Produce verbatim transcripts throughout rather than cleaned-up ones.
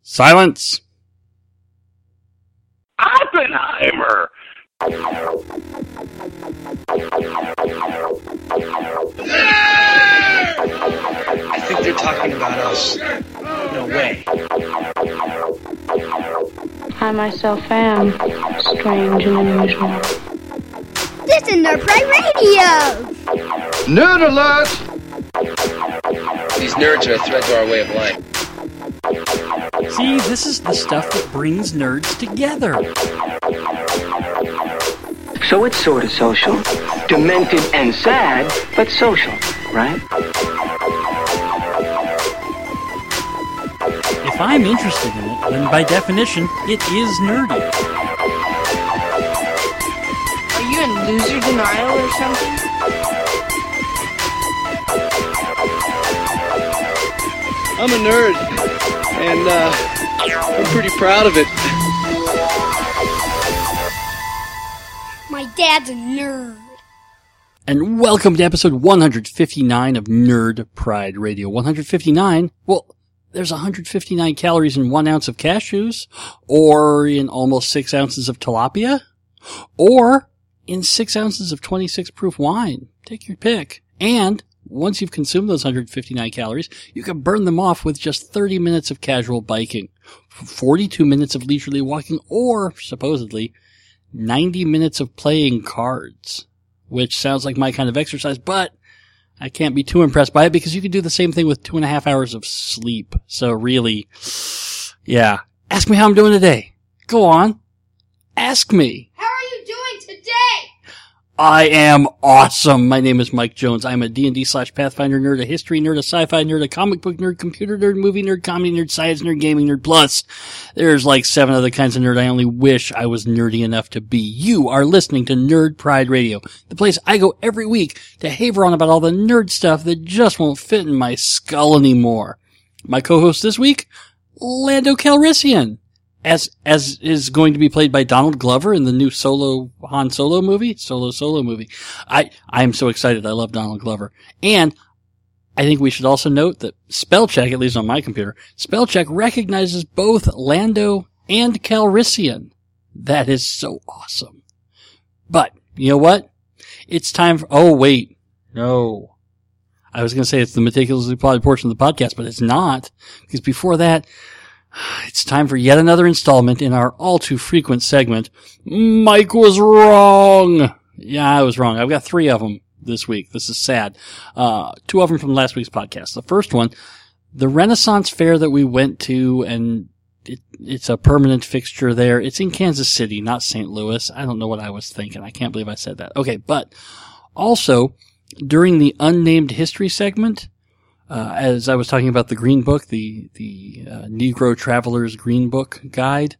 Silence! Oppenheimer! I think they're talking about us. No way. I myself am strange and unusual. This is Nerd Pride Radio! Nerd alert! These nerds are a threat to our way of life. See, this is the stuff that brings nerds together. So it's sort of social. Demented and sad, but social, right? If I'm interested in it, then by definition, it is nerdy. Are you in loser denial or something? I'm a nerd, and uh, I'm pretty proud of it. My dad's a nerd. And welcome to episode one fifty-nine of Nerd Pride Radio. one fifty-nine? Well, there's one hundred fifty-nine calories in one ounce of cashews, or in almost six ounces of tilapia, or in six ounces of twenty-six proof wine. Take your pick. And once you've consumed those one hundred fifty-nine calories, you can burn them off with just thirty minutes of casual biking, forty-two minutes of leisurely walking, or, supposedly, ninety minutes of playing cards, which sounds like my kind of exercise, but I can't be too impressed by it because you can do the same thing with two and a half hours of sleep. So really, yeah. Ask me how I'm doing today. Go on. Ask me. How are you doing today? I am awesome. My name is Mike Jones. I'm a D and D slash Pathfinder nerd, a history nerd, a sci-fi nerd, a comic book nerd, computer nerd, movie nerd, comedy nerd, science nerd, gaming nerd. Plus, there's like seven other kinds of nerd I only wish I was nerdy enough to be. You are listening to Nerd Pride Radio, the place I go every week to haver on about all the nerd stuff that just won't fit in my skull anymore. My co-host this week, Lando Calrissian. As, as is going to be played by Donald Glover in the new Solo, Han Solo movie, Solo Solo movie. I, I'm so excited. I love Donald Glover. And I think we should also note that Spellcheck, at least on my computer, Spellcheck recognizes both Lando and Calrissian. That is so awesome. But, you know what? It's time for, oh wait, no. I was gonna say it's the meticulously plotted portion of the podcast, but it's not. Because before that, it's time for yet another installment in our all too frequent segment, Mike was wrong. Yeah, I was wrong. I've got three of them this week. This is sad. Uh, two of them from last week's podcast. The first one, the Renaissance Fair that we went to, and it, it's a permanent fixture there. It's in Kansas City, not Saint Louis. I don't know what I was thinking. I can't believe I said that. Okay, but also, during the unnamed history segment, Uh, as I was talking about the Green Book, the, the, uh, Negro Traveler's Green Book Guide,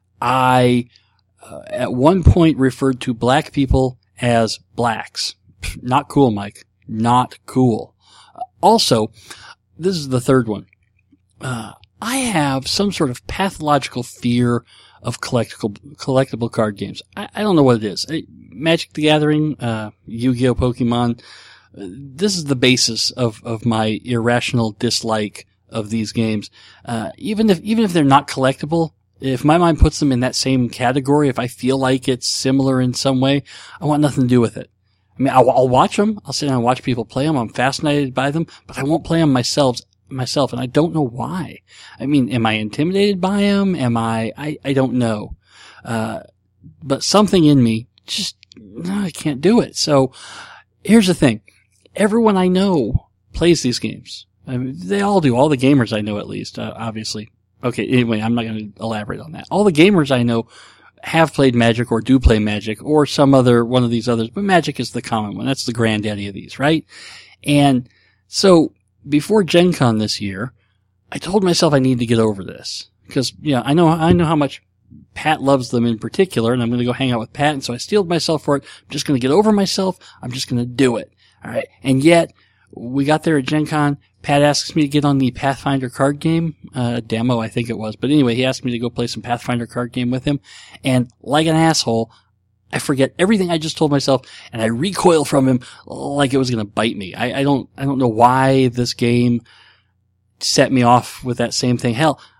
I, uh, at one point referred to black people as blacks. Pff, not cool, Mike. Not cool. Uh, also, this is the third one. Uh, I have some sort of pathological fear of collectible, collectible card games. I, I don't know what it is. I, Magic the Gathering, uh, Yu-Gi-Oh! Pokemon, this is the basis of, of my irrational dislike of these games. Uh, even if, even if they're not collectible, if my mind puts them in that same category, if I feel like it's similar in some way, I want nothing to do with it. I mean, I'll, I'll watch them. I'll sit down and watch people play them. I'm fascinated by them, but I won't play them myself, myself, and I don't know why. I mean, am I intimidated by them? Am I, I, I don't know. Uh, but something in me just, no, I can't do it. So here's the thing. Everyone I know plays these games. I mean, they all do. All the gamers I know, at least, uh, obviously. Okay, anyway, I'm not going to elaborate on that. All the gamers I know have played Magic or do play Magic or some other, one of these others, but Magic is the common one. That's the granddaddy of these, right? And so, before Gen Con this year, I told myself I need to get over this. Because, yeah, I know, I know how much Pat loves them in particular, and I'm going to go hang out with Pat, and so I steeled myself for it. I'm just going to get over myself. I'm just going to do it. All right. And yet, we got there at Gen Con. Pat asks me to get on the Pathfinder card game, uh, demo, I think it was. But anyway, he asked me to go play some Pathfinder card game with him. And like an asshole, I forget everything I just told myself and I recoil from him like it was going to bite me. I, I don't, I don't know why this game set me off with that same thing. Hell,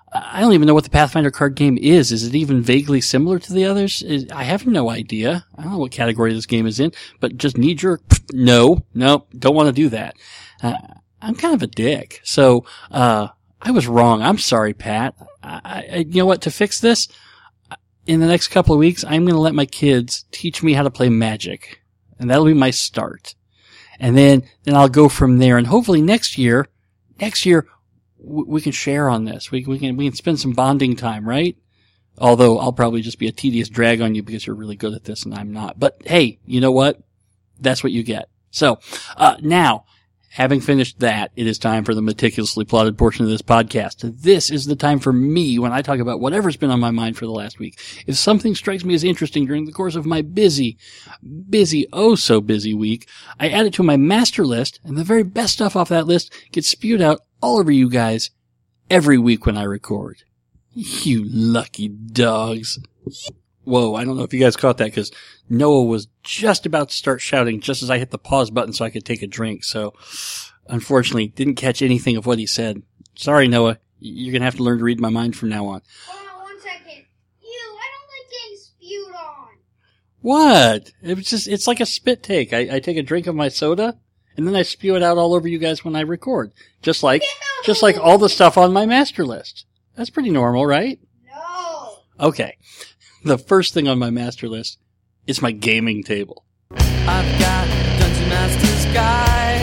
I don't even know what the Pathfinder card game is. Is it even vaguely similar to the others? I have no idea. I don't know what category this game is in, but just knee jerk, no, no, don't want to do that. Uh, I'm kind of a dick. So, uh, I was wrong. I'm sorry, Pat. I, I, you know what? To fix this, in the next couple of weeks, I'm going to let my kids teach me how to play Magic. And that'll be my start. And then, then I'll go from there. And hopefully next year, next year, we can share on this. We, we can, we can spend some bonding time, right? Although I'll probably just be a tedious drag on you because you're really good at this and I'm not. But hey, you know what? That's what you get. So, uh, now, having finished that, it is time for the meticulously plotted portion of this podcast. This is the time for me when I talk about whatever's been on my mind for the last week. If something strikes me as interesting during the course of my busy, busy, oh so busy week, I add it to my master list, and the very best stuff off that list gets spewed out all over you guys every week when I record. You lucky dogs. Whoa, I don't know if you guys caught that because Noah was just about to start shouting just as I hit the pause button so I could take a drink. So, unfortunately, didn't catch anything of what he said. Sorry, Noah. You're going to have to learn to read my mind from now on. Hold on one second. Ew, I don't like getting spewed on. What? It was just, it's like a spit take. I, I take a drink of my soda, and then I spew it out all over you guys when I record. Just like, Ew. just like all the stuff on my master list. That's pretty normal, right? No. Okay. The first thing on my master list is my gaming table. I've got Dungeon Master's Guide.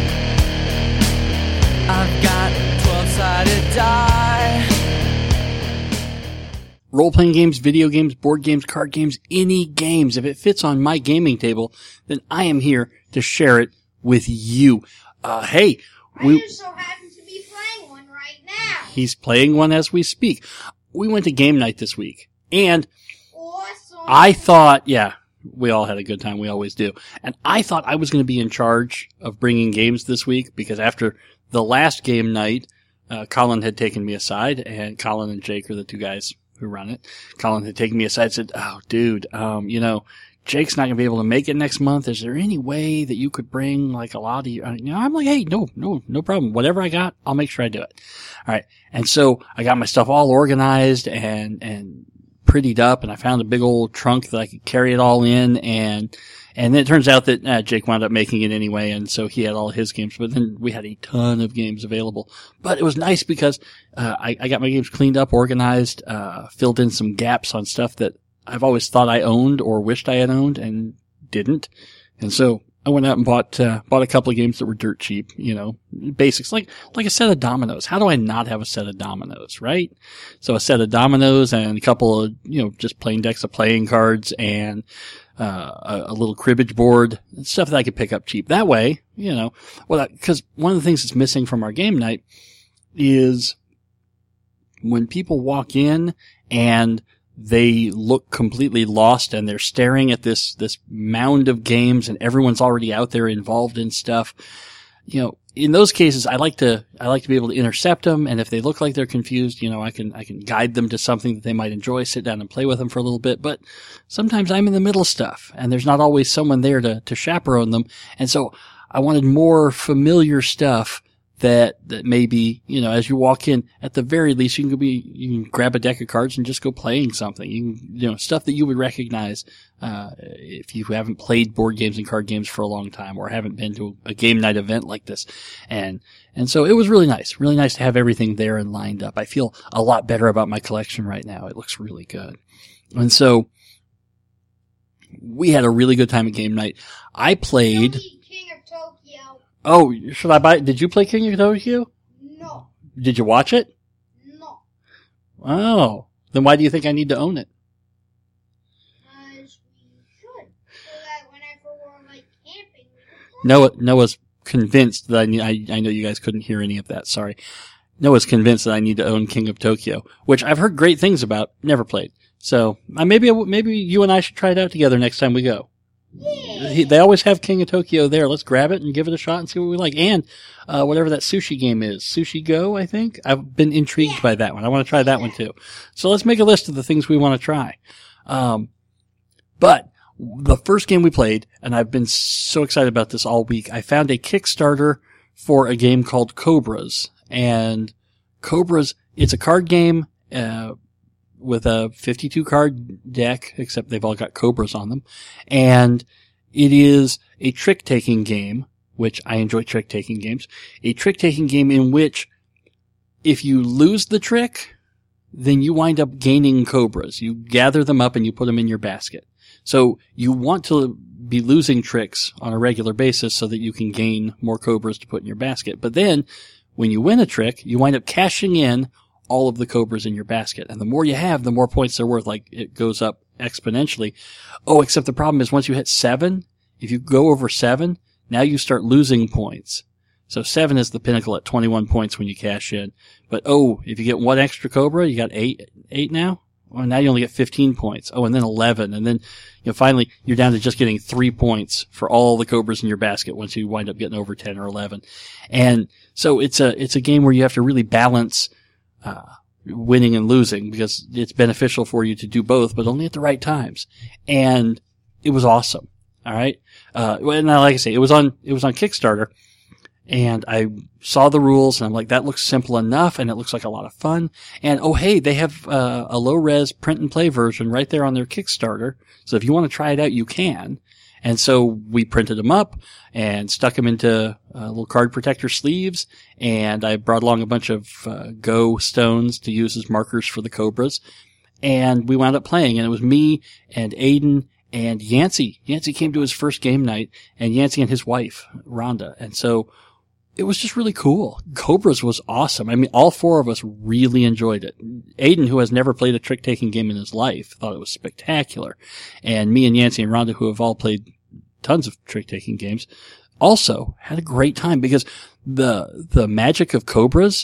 I've got twelve-sided die. Role-playing games, video games, board games, card games, any games. If it fits on my gaming table, then I am here to share it with you. Uh, hey. I we, just so happen to be playing one right now. He's playing one as we speak. We went to game night this week. And awesome. I thought, yeah, we all had a good time. We always do. And I thought I was going to be in charge of bringing games this week because after the last game night, uh, Colin had taken me aside, and Colin and Jake are the two guys who run it. Colin had taken me aside and said, oh, dude, um, you know, Jake's not going to be able to make it next month. Is there any way that you could bring like a lot of you? You know, I'm like, hey, no, no, no problem. Whatever I got, I'll make sure I do it. All right. And so I got my stuff all organized and, and, prettied up, and I found a big old trunk that I could carry it all in, and and then it turns out that uh, Jake wound up making it anyway, and so he had all his games, but then we had a ton of games available. But it was nice because uh, I, I got my games cleaned up, organized, uh, filled in some gaps on stuff that I've always thought I owned or wished I had owned and didn't. And so I went out and bought uh, bought a couple of games that were dirt cheap, you know, basics, like like a set of dominoes. How do I not have a set of dominoes, right? So a set of dominoes and a couple of, you know, just plain decks of playing cards and uh a, a little cribbage board, stuff that I could pick up cheap. That way, you know, well, because one of the things that's missing from our game night is when people walk in and they look completely lost and they're staring at this, this mound of games and everyone's already out there involved in stuff. You know, in those cases, I like to, I like to be able to intercept them. And if they look like they're confused, you know, I can, I can guide them to something that they might enjoy, sit down and play with them for a little bit. But sometimes I'm in the middle of stuff and there's not always someone there to, to chaperone them. And so I wanted more familiar stuff that, that maybe, you know, as you walk in, at the very least, you can be, you can grab a deck of cards and just go playing something. You can, you know, stuff that you would recognize, uh, if you haven't played board games and card games for a long time or haven't been to a game night event like this. And, and so it was really nice, really nice to have everything there and lined up. I feel a lot better about my collection right now. It looks really good. And so we had a really good time at game night. I played. Oh, should I buy? Did you play King of Tokyo? No. Did you watch it? No. Oh, then why do you think I need to own it? Because we should, so that whenever we're like camping, we can play. Noah, Noah's convinced that I need. I, I know you guys couldn't hear any of that. Sorry. Noah's convinced that I need to own King of Tokyo, which I've heard great things about. Never played. So uh, maybe maybe you and I should try it out together next time we go. He, they always have King of Tokyo there. Let's grab it and give it a shot and see what we like. And uh whatever that sushi game is, Sushi Go, I think. I've been intrigued yeah. by that one. I want to try that one too. So let's make a list of the things we want to try. Um, but the first game we played, and I've been so excited about this all week, I found a Kickstarter for a game called Cobras. And Cobras, it's a card game, uh, with a fifty-two card deck, except they've all got Cobras on them. And it is a trick-taking game, which I enjoy trick-taking games. A trick-taking game in which if you lose the trick, then you wind up gaining Cobras. You gather them up and you put them in your basket. So you want to be losing tricks on a regular basis so that you can gain more Cobras to put in your basket. But then when you win a trick, you wind up cashing in all of the Cobras in your basket. And the more you have, the more points they're worth. Like, it goes up exponentially. Oh, except the problem is once you hit seven, if you go over seven, now you start losing points. So seven is the pinnacle at twenty-one points when you cash in. But oh, if you get one extra Cobra, you got eight, eight now? Well, now you only get fifteen points. Oh, and then eleven. And then, you know, finally, you're down to just getting three points for all the Cobras in your basket once you wind up getting over ten or eleven. And so it's a, it's a game where you have to really balance Uh, winning and losing, because it's beneficial for you to do both, but only at the right times. And it was awesome. All right. Uh, and like I say, it was on, it was on Kickstarter, and I saw the rules and I'm like, that looks simple enough and it looks like a lot of fun. And oh, hey, they have uh, a low res print and play version right there on their Kickstarter. So if you want to try it out, you can. And so we printed them up and stuck them into uh, little card protector sleeves. And I brought along a bunch of uh, Go stones to use as markers for the Cobras. And we wound up playing. And it was me and Aiden and Yancey. Yancey came to his first game night, and Yancey and his wife, Rhonda. And so it was just really cool. Cobras was awesome. I mean, all four of us really enjoyed it. Aiden, who has never played a trick-taking game in his life, thought it was spectacular. And me and Yancey and Rhonda, who have all played tons of trick-taking games, also had a great time, because the the magic of Cobras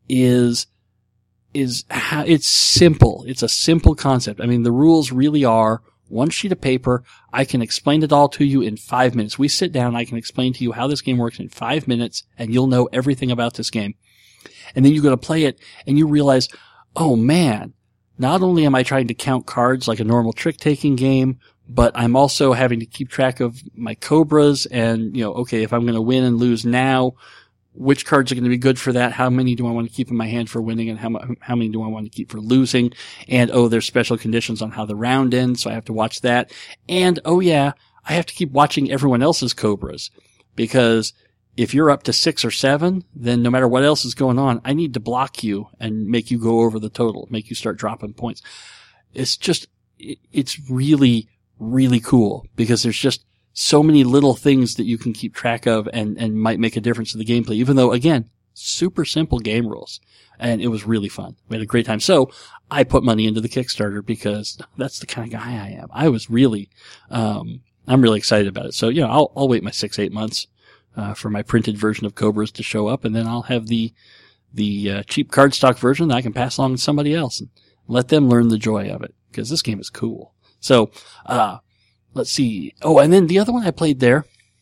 is is how it's simple. It's a simple concept. I mean, the rules really are one sheet of paper. I can explain it all to you in five minutes. We sit down, I can explain to you how this game works in five minutes, and you'll know everything about this game. And then you go to play it, and you realize, oh man, not only am I trying to count cards like a normal trick-taking game, but I'm also having to keep track of my Cobras and, you know, okay, if I'm going to win and lose now, which cards are going to be good for that? How many do I want to keep in my hand for winning, and how how many do I want to keep for losing? And oh, there's special conditions on how the round ends, so I have to watch that. And oh yeah, I have to keep watching everyone else's Cobras, because if you're up to six or seven, then no matter what else is going on, I need to block you and make you go over the total, make you start dropping points. It's just, it's really, really cool, because there's just so many little things that you can keep track of and, and might make a difference to the gameplay, even though, again, super simple game rules. And it was really fun. We had a great time. So I put money into the Kickstarter because that's the kind of guy I am. I was really, um, I'm really excited about it. So, you know, I'll, I'll wait my six, eight months, uh, for my printed version of Cobras to show up, and then I'll have the, the, uh, cheap cardstock version that I can pass along to somebody else and let them learn the joy of it, because this game is cool. So, uh, let's see. Oh, and then the other one I played there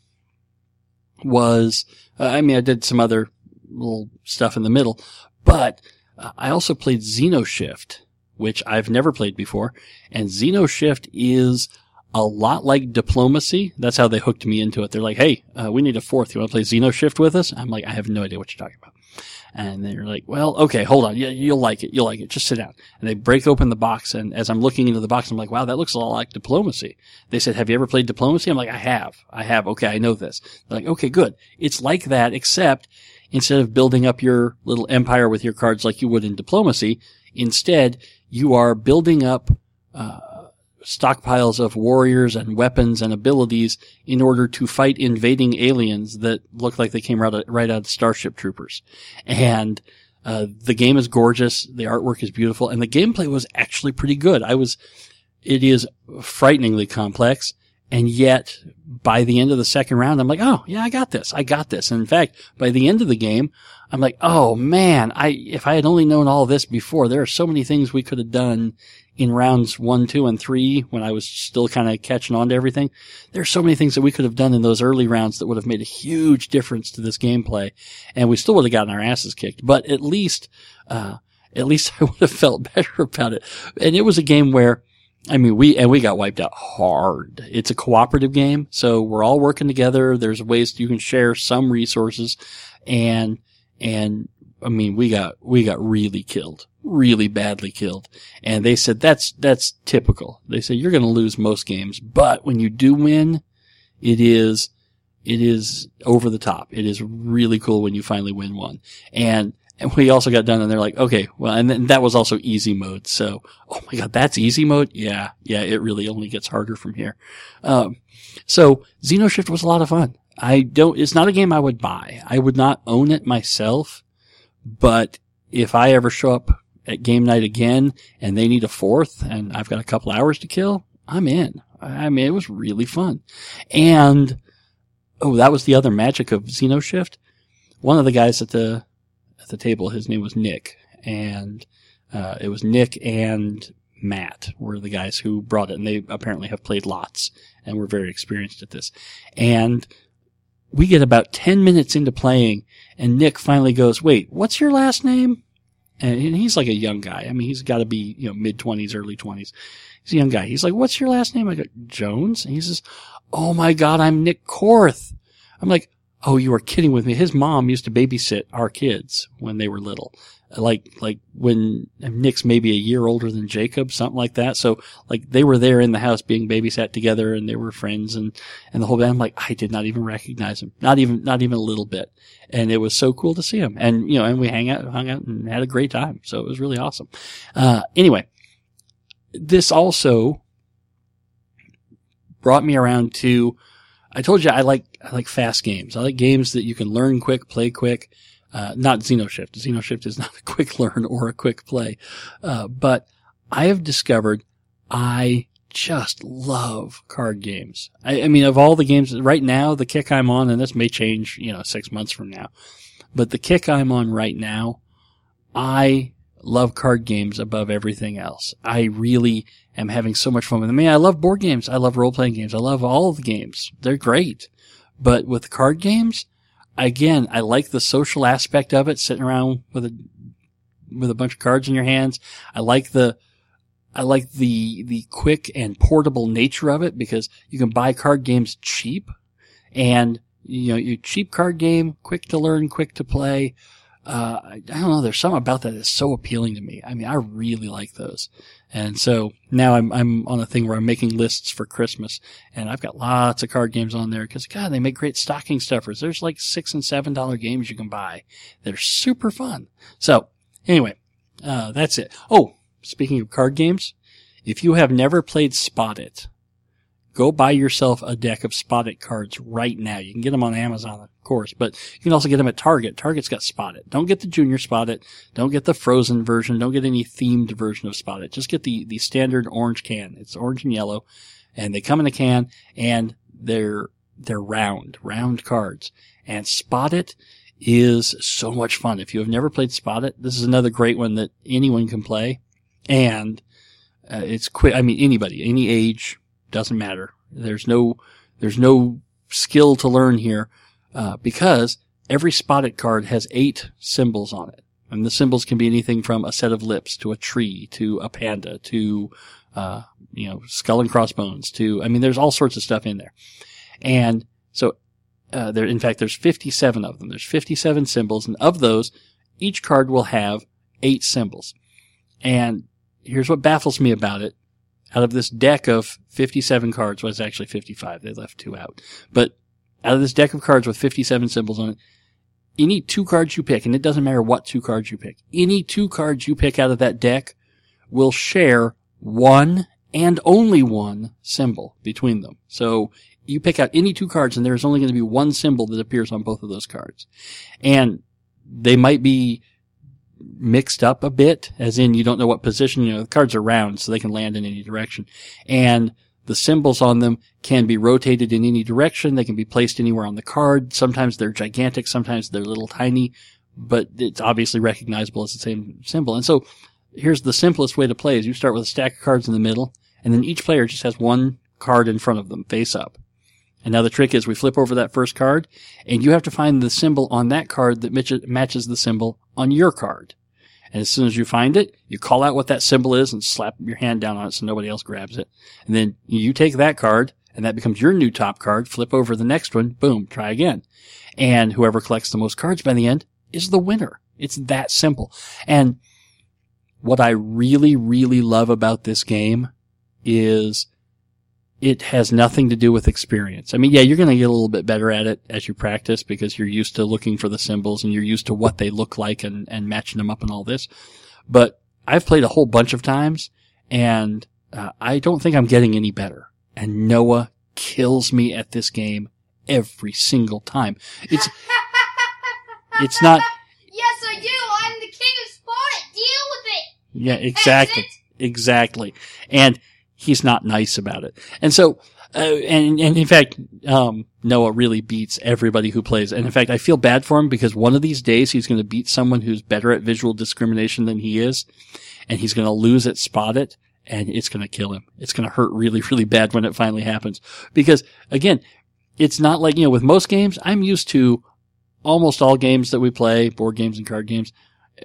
was, uh, I mean, I did some other little stuff in the middle, but uh, I also played Xenoshift, which I've never played before. And Xenoshift is a lot like Diplomacy. That's how they hooked me into it. They're like, hey, uh, we need a fourth. You want to play Xenoshift with us? I'm like, I have no idea what you're talking about. And they're like, well, okay, hold on. Yeah, you'll like it. You'll like it. Just sit down. And they break open the box. And as I'm looking into the box, I'm like, wow, that looks a lot like Diplomacy. They said, have you ever played Diplomacy? I'm like, I have. I have. Okay, I know this. They're like, okay, good. It's like that, except instead of building up your little empire with your cards like you would in Diplomacy, instead, you are building up, uh, stockpiles of warriors and weapons and abilities in order to fight invading aliens that look like they came right out of, right out of Starship Troopers. And uh the game is gorgeous, the artwork is beautiful, and the gameplay was actually pretty good. I was, it is frighteningly complex, and yet by the end of the second round, I'm like, oh yeah, I got this, I got this. And in fact, by the end of the game, I'm like, oh man, I if I had only known all this before, there are so many things we could have done in rounds one, two, and three, when I was still kind of catching on to everything. There's so many things that we could have done in those early rounds that would have made a huge difference to this gameplay, and we still would have gotten our asses kicked. But at least, uh, at least I would have felt better about it. And it was a game where, I mean, we, and we got wiped out hard. It's a cooperative game, so we're all working together. There's ways you can share some resources, and, and, I mean, we got, we got really killed, really badly killed. And they said, that's, that's typical. They said, you're going to lose most games, but when you do win, it is, it is over the top. It is really cool when you finally win one. And, and we also got done and they're like, okay, well, and then that was also easy mode. So, oh my God, that's easy mode? Yeah. Yeah. It really only gets harder from here. Um, so Xenoshift was a lot of fun. I don't, it's not a game I would buy. I would not own it myself, but if I ever show up at game night again and they need a fourth and I've got a couple hours to kill, I'm in. I mean, it was really fun. And, oh, that was the other magic of Xenoshift. One of the guys at the, at the table, his name was Nick, and, uh, it was Nick and Matt were the guys who brought it, and they apparently have played lots and were very experienced at this. And we get about ten minutes into playing, and Nick finally goes, wait, what's your last name? And he's like a young guy. I mean, he's got to be, you know, mid-twenties, early twenties. He's a young guy. He's like, what's your last name? I go, Jones? And he says, oh my God, I'm Nick Korth. I'm like, oh, you are kidding with me. His mom used to babysit our kids when they were little. Like, like when Nick's maybe a year older than Jacob, something like that. So, like, they were there in the house being babysat together and they were friends and, and the whole bit. I'm like, I did not even recognize him. Not even, not even a little bit. And it was so cool to see him. And, you know, and we hang out, hung out and had a great time. So it was really awesome. Uh, anyway, this also brought me around to, I told you I like, I like fast games. I like games that you can learn quick, play quick. Uh, not Xenoshift. Xenoshift is not a quick learn or a quick play. Uh, but I have discovered I just love card games. I, I mean, of all the games right now, the kick I'm on, and this may change, you know, six months from now, but the kick I'm on right now, I love card games above everything else. I really am having so much fun with them. I mean, I love board games. I love role-playing games. I love all of the games. They're great. But with card games, again, I like the social aspect of it, sitting around with a, with a bunch of cards in your hands. I like the, I like the, the quick and portable nature of it because you can buy card games cheap and, you know, your cheap card game, quick to learn, quick to play. Uh, I don't know. There's something about that that's so appealing to me. I mean, I really like those. And so now I'm, I'm on a thing where I'm making lists for Christmas and I've got lots of card games on there because God, they make great stocking stuffers. There's like six and seven dollar games you can buy. They're super fun. So anyway, uh, that's it. Oh, speaking of card games, if you have never played Spot It, go buy yourself a deck of Spot It cards right now. You can get them on Amazon, of course, but you can also get them at Target. Target's got Spot It. Don't get the junior Spot It. Don't get the frozen version. Don't get any themed version of Spot It. Just get the, the standard orange can. It's orange and yellow, and they come in a can, and they're, they're round, round cards. And Spot It is so much fun. If you have never played Spot It, this is another great one that anyone can play. And, uh, it's quick. I mean, anybody, any age, doesn't matter. There's no, there's no skill to learn here, uh, because every Spot It card has eight symbols on it. And the symbols can be anything from a set of lips to a tree to a panda to, uh, you know, skull and crossbones to, I mean, there's all sorts of stuff in there. And so, uh, there, in fact, there's fifty-seven of them. There's fifty-seven symbols. And of those, each card will have eight symbols. And here's what baffles me about it. Out of this deck of fifty-seven cards, well, it's actually fifty-five. They left two out. But out of this deck of cards with fifty-seven symbols on it, any two cards you pick, and it doesn't matter what two cards you pick, any two cards you pick out of that deck will share one and only one symbol between them. So you pick out any two cards and there's only going to be one symbol that appears on both of those cards. And they might be mixed up a bit, as in you don't know what position, you know, the cards are round so they can land in any direction. And the symbols on them can be rotated in any direction. They can be placed anywhere on the card. Sometimes they're gigantic, sometimes they're little tiny, but it's obviously recognizable as the same symbol. And so here's the simplest way to play is you start with a stack of cards in the middle, and then each player just has one card in front of them, face up. And now the trick is we flip over that first card, and you have to find the symbol on that card that matches the symbol on your card. And as soon as you find it, you call out what that symbol is and slap your hand down on it so nobody else grabs it. And then you take that card, and that becomes your new top card, flip over the next one, boom, try again. And whoever collects the most cards by the end is the winner. It's that simple. And what I really, really love about this game is it has nothing to do with experience. I mean, yeah, you're going to get a little bit better at it as you practice because you're used to looking for the symbols and you're used to what they look like and, and matching them up and all this. But I've played a whole bunch of times and uh, I don't think I'm getting any better. And Noah kills me at this game every single time. It's, it's not. Yes, I do. I'm the king of sport. Deal with it. Yeah, exactly. Exactly. And he's not nice about it. And so, uh, and, and in fact, um, Noah really beats everybody who plays. And in fact, I feel bad for him because one of these days he's going to beat someone who's better at visual discrimination than he is. And he's going to lose at Spot It. And it's going to kill him. It's going to hurt really, really bad when it finally happens. Because again, it's not like, you know, with most games, I'm used to almost all games that we play, board games and card games.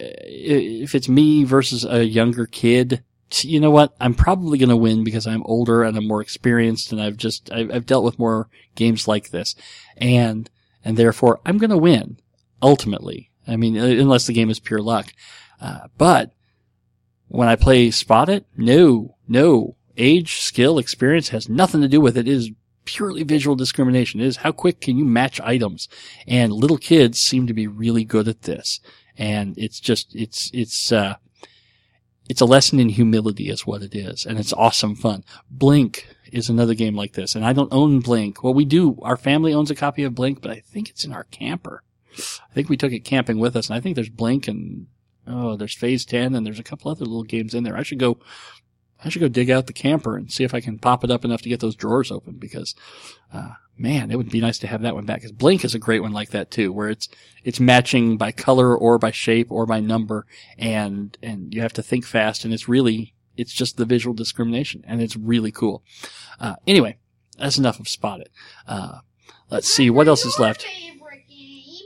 If it's me versus a younger kid, you know what? I'm probably going to win because I'm older and I'm more experienced and I've just, I've, I've dealt with more games like this. And, and therefore I'm going to win ultimately. I mean, unless the game is pure luck. Uh, but when I play Spot It, no, no. Age, skill, experience has nothing to do with it. It is purely visual discrimination. It is how quick can you match items. And little kids seem to be really good at this. And it's just, it's, it's, uh, it's a lesson in humility is what it is. And it's awesome fun. Blink is another game like this. And I don't own Blink. Well, we do. Our family owns a copy of Blink, but I think it's in our camper. I think we took it camping with us. And I think there's Blink and, oh, there's Phase ten and there's a couple other little games in there. I should go, I should go dig out the camper and see if I can pop it up enough to get those drawers open because, uh, man, it would be nice to have that one back. Because Blink is a great one like that too, where it's, it's matching by color or by shape or by number and, and you have to think fast and it's really, it's just the visual discrimination and it's really cool. Uh, anyway, that's enough of Spot It. Uh, let's see, what else is left? Favorite game?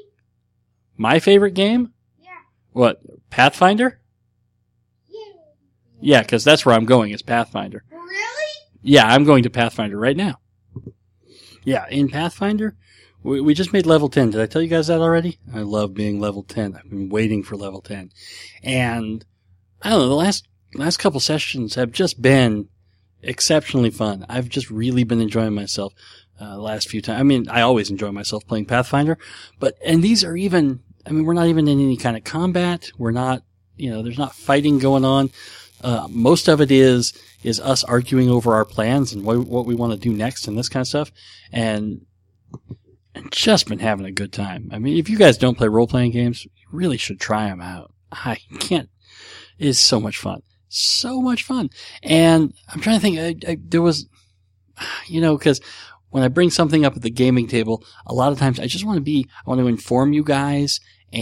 My favorite game? Yeah. What, Pathfinder? Yeah. Yeah, because that's where I'm going, is Pathfinder. Really? Yeah, I'm going to Pathfinder right now. Yeah, in Pathfinder, we, we just made level ten. Did I tell you guys that already? I love being level ten. I've been waiting for level ten. And, I don't know, the last, last couple sessions have just been exceptionally fun. I've just really been enjoying myself, uh, the last few times. I mean, I always enjoy myself playing Pathfinder, but, and these are even, I mean, we're not even in any kind of combat. We're not, you know, there's not fighting going on. Uh, most of it is, is us arguing over our plans and what, what we want to do next and this kind of stuff. And, and just been having a good time. I mean, if you guys don't play role-playing games, you really should try them out. I can't, it's so much fun. So much fun. And I'm trying to think, I, I, there was, you know, cause when I bring something up at the gaming table, a lot of times I just want to be, I want to inform you guys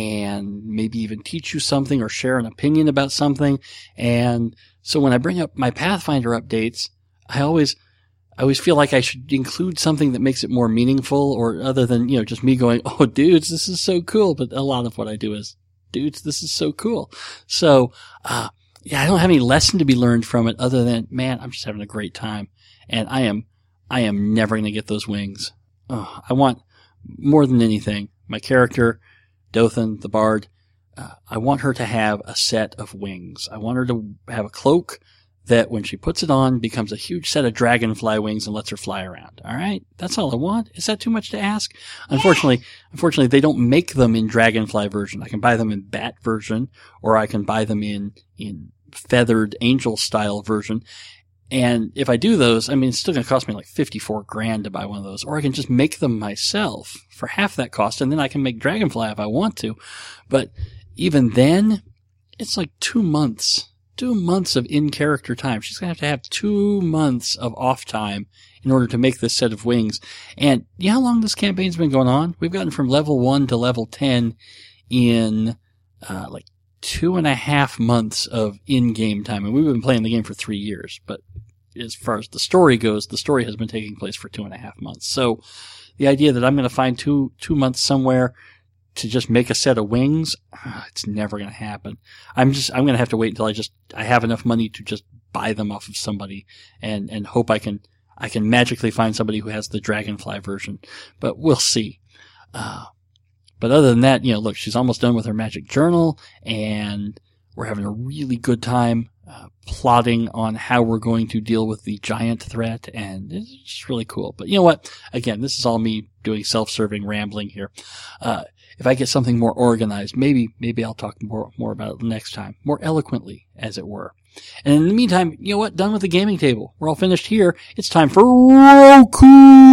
and maybe even teach you something or share an opinion about something. And so when I bring up my Pathfinder updates, I always, I always feel like I should include something that makes it more meaningful or other than, you know, just me going, oh, dudes, this is so cool. But a lot of what I do is, dudes, this is so cool. So, uh, yeah, I don't have any lesson to be learned from it other than, man, I'm just having a great time. And I am, I am never going to get those wings. Oh, I want more than anything, my character, Dothan, the bard, uh, I want her to have a set of wings. I want her to have a cloak that when she puts it on becomes a huge set of dragonfly wings and lets her fly around. All right? That's all I want. Is that too much to ask? Unfortunately, unfortunately, they don't make them in dragonfly version. I can buy them in bat version or I can buy them in, in feathered angel style version. And if I do those, I mean, it's still going to cost me like fifty-four grand to buy one of those. Or I can just make them myself for half that cost, and then I can make Dragonfly if I want to. But even then, it's like two months. Two months of in-character time. She's going to have to have two months of off time in order to make this set of wings. And you know how long this campaign's been going on? We've gotten from level one to level ten in uh, like two and a half months of in-game time. And we've been playing the game for three years. But as far as the story goes, the story has been taking place for two and a half months. So the idea that I'm going to find two, two months somewhere to just make a set of wings, it's never going to happen. I'm just, I'm going to have to wait until I just, I have enough money to just buy them off of somebody and, and hope I can, I can magically find somebody who has the Dragonfly version. But we'll see. Uh, but other than that, you know, look, she's almost done with her magic journal, and we're having a really good time uh, plotting on how we're going to deal with the giant threat, and it's just really cool. But you know what? Again, this is all me doing self-serving rambling here. Uh, if I get something more organized, maybe maybe I'll talk more more about it next time, more eloquently, as it were. And in the meantime, you know what? Done with the gaming table. We're all finished here. It's time for Roku!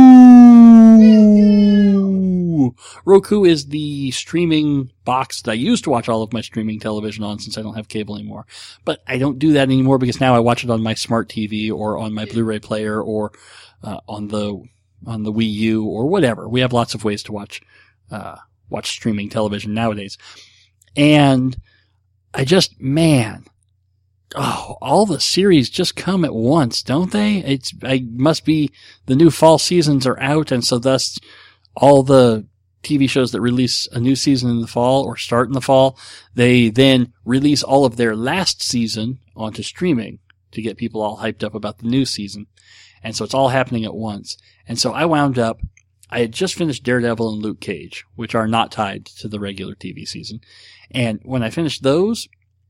Roku is the streaming box that I used to watch all of my streaming television on, since I don't have cable anymore. But I don't do that anymore because now I watch it on my smart T V or on my Blu-ray player or uh, on the on the Wii U or whatever. We have lots of ways to watch uh watch streaming television nowadays. And I just, man, oh, all the series just come at once, don't they? It's, I must be, the new fall seasons are out, and so thus all the T V shows that release a new season in the fall or start in the fall, they then release all of their last season onto streaming to get people all hyped up about the new season. And so it's all happening at once. And so I wound up, I had just finished Daredevil and Luke Cage, which are not tied to the regular T V season. And when I finished those,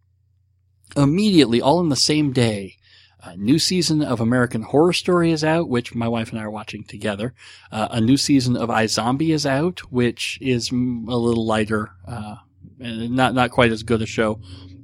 immediately, all in the same day, a new season of American Horror Story is out, which my wife and I are watching together. Uh, a new season of iZombie is out, which is a little lighter, uh, and not, not quite as good a show.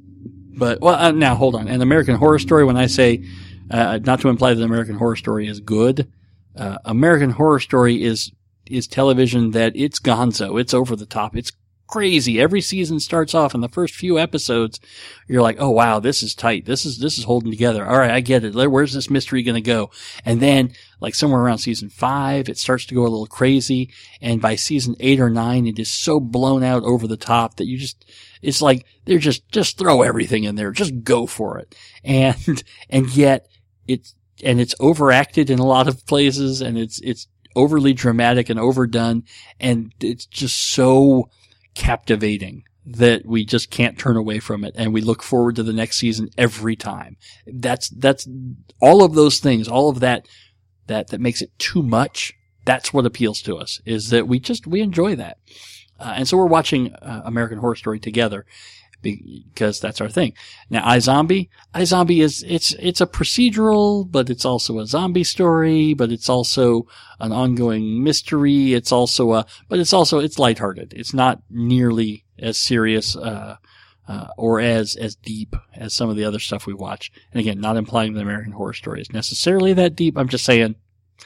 But, well, uh, now hold on. And American Horror Story, when I say, uh, not to imply that American Horror Story is good, uh, American Horror Story is, is television that it's gonzo. It's over the top. It's crazy. Every season starts off in the first few episodes. You're like, oh wow, this is tight. This is, this is holding together. All right. I get it. Where's this mystery going to go? And then like somewhere around season five, it starts to go a little crazy. And by season eight or nine, it is so blown out over the top that you just, it's like they're just, just throw everything in there. Just go for it. And, and yet it's, and it's overacted in a lot of places, and it's, it's overly dramatic and overdone. And it's just so captivating that we just can't turn away from it, and we look forward to the next season every time. That's, that's all of those things, all of that, that, that makes it too much. That's what appeals to us, is that we just, we enjoy that. Uh, and so we're watching uh, American Horror Story together because that's our thing. Now, iZombie, iZombie is, it's, it's a procedural, but it's also a zombie story, but it's also an ongoing mystery. It's also a, but it's also, it's lighthearted. It's not nearly as serious, uh, uh, or as, as deep as some of the other stuff we watch. And again, not implying that American Horror Story is necessarily that deep. I'm just saying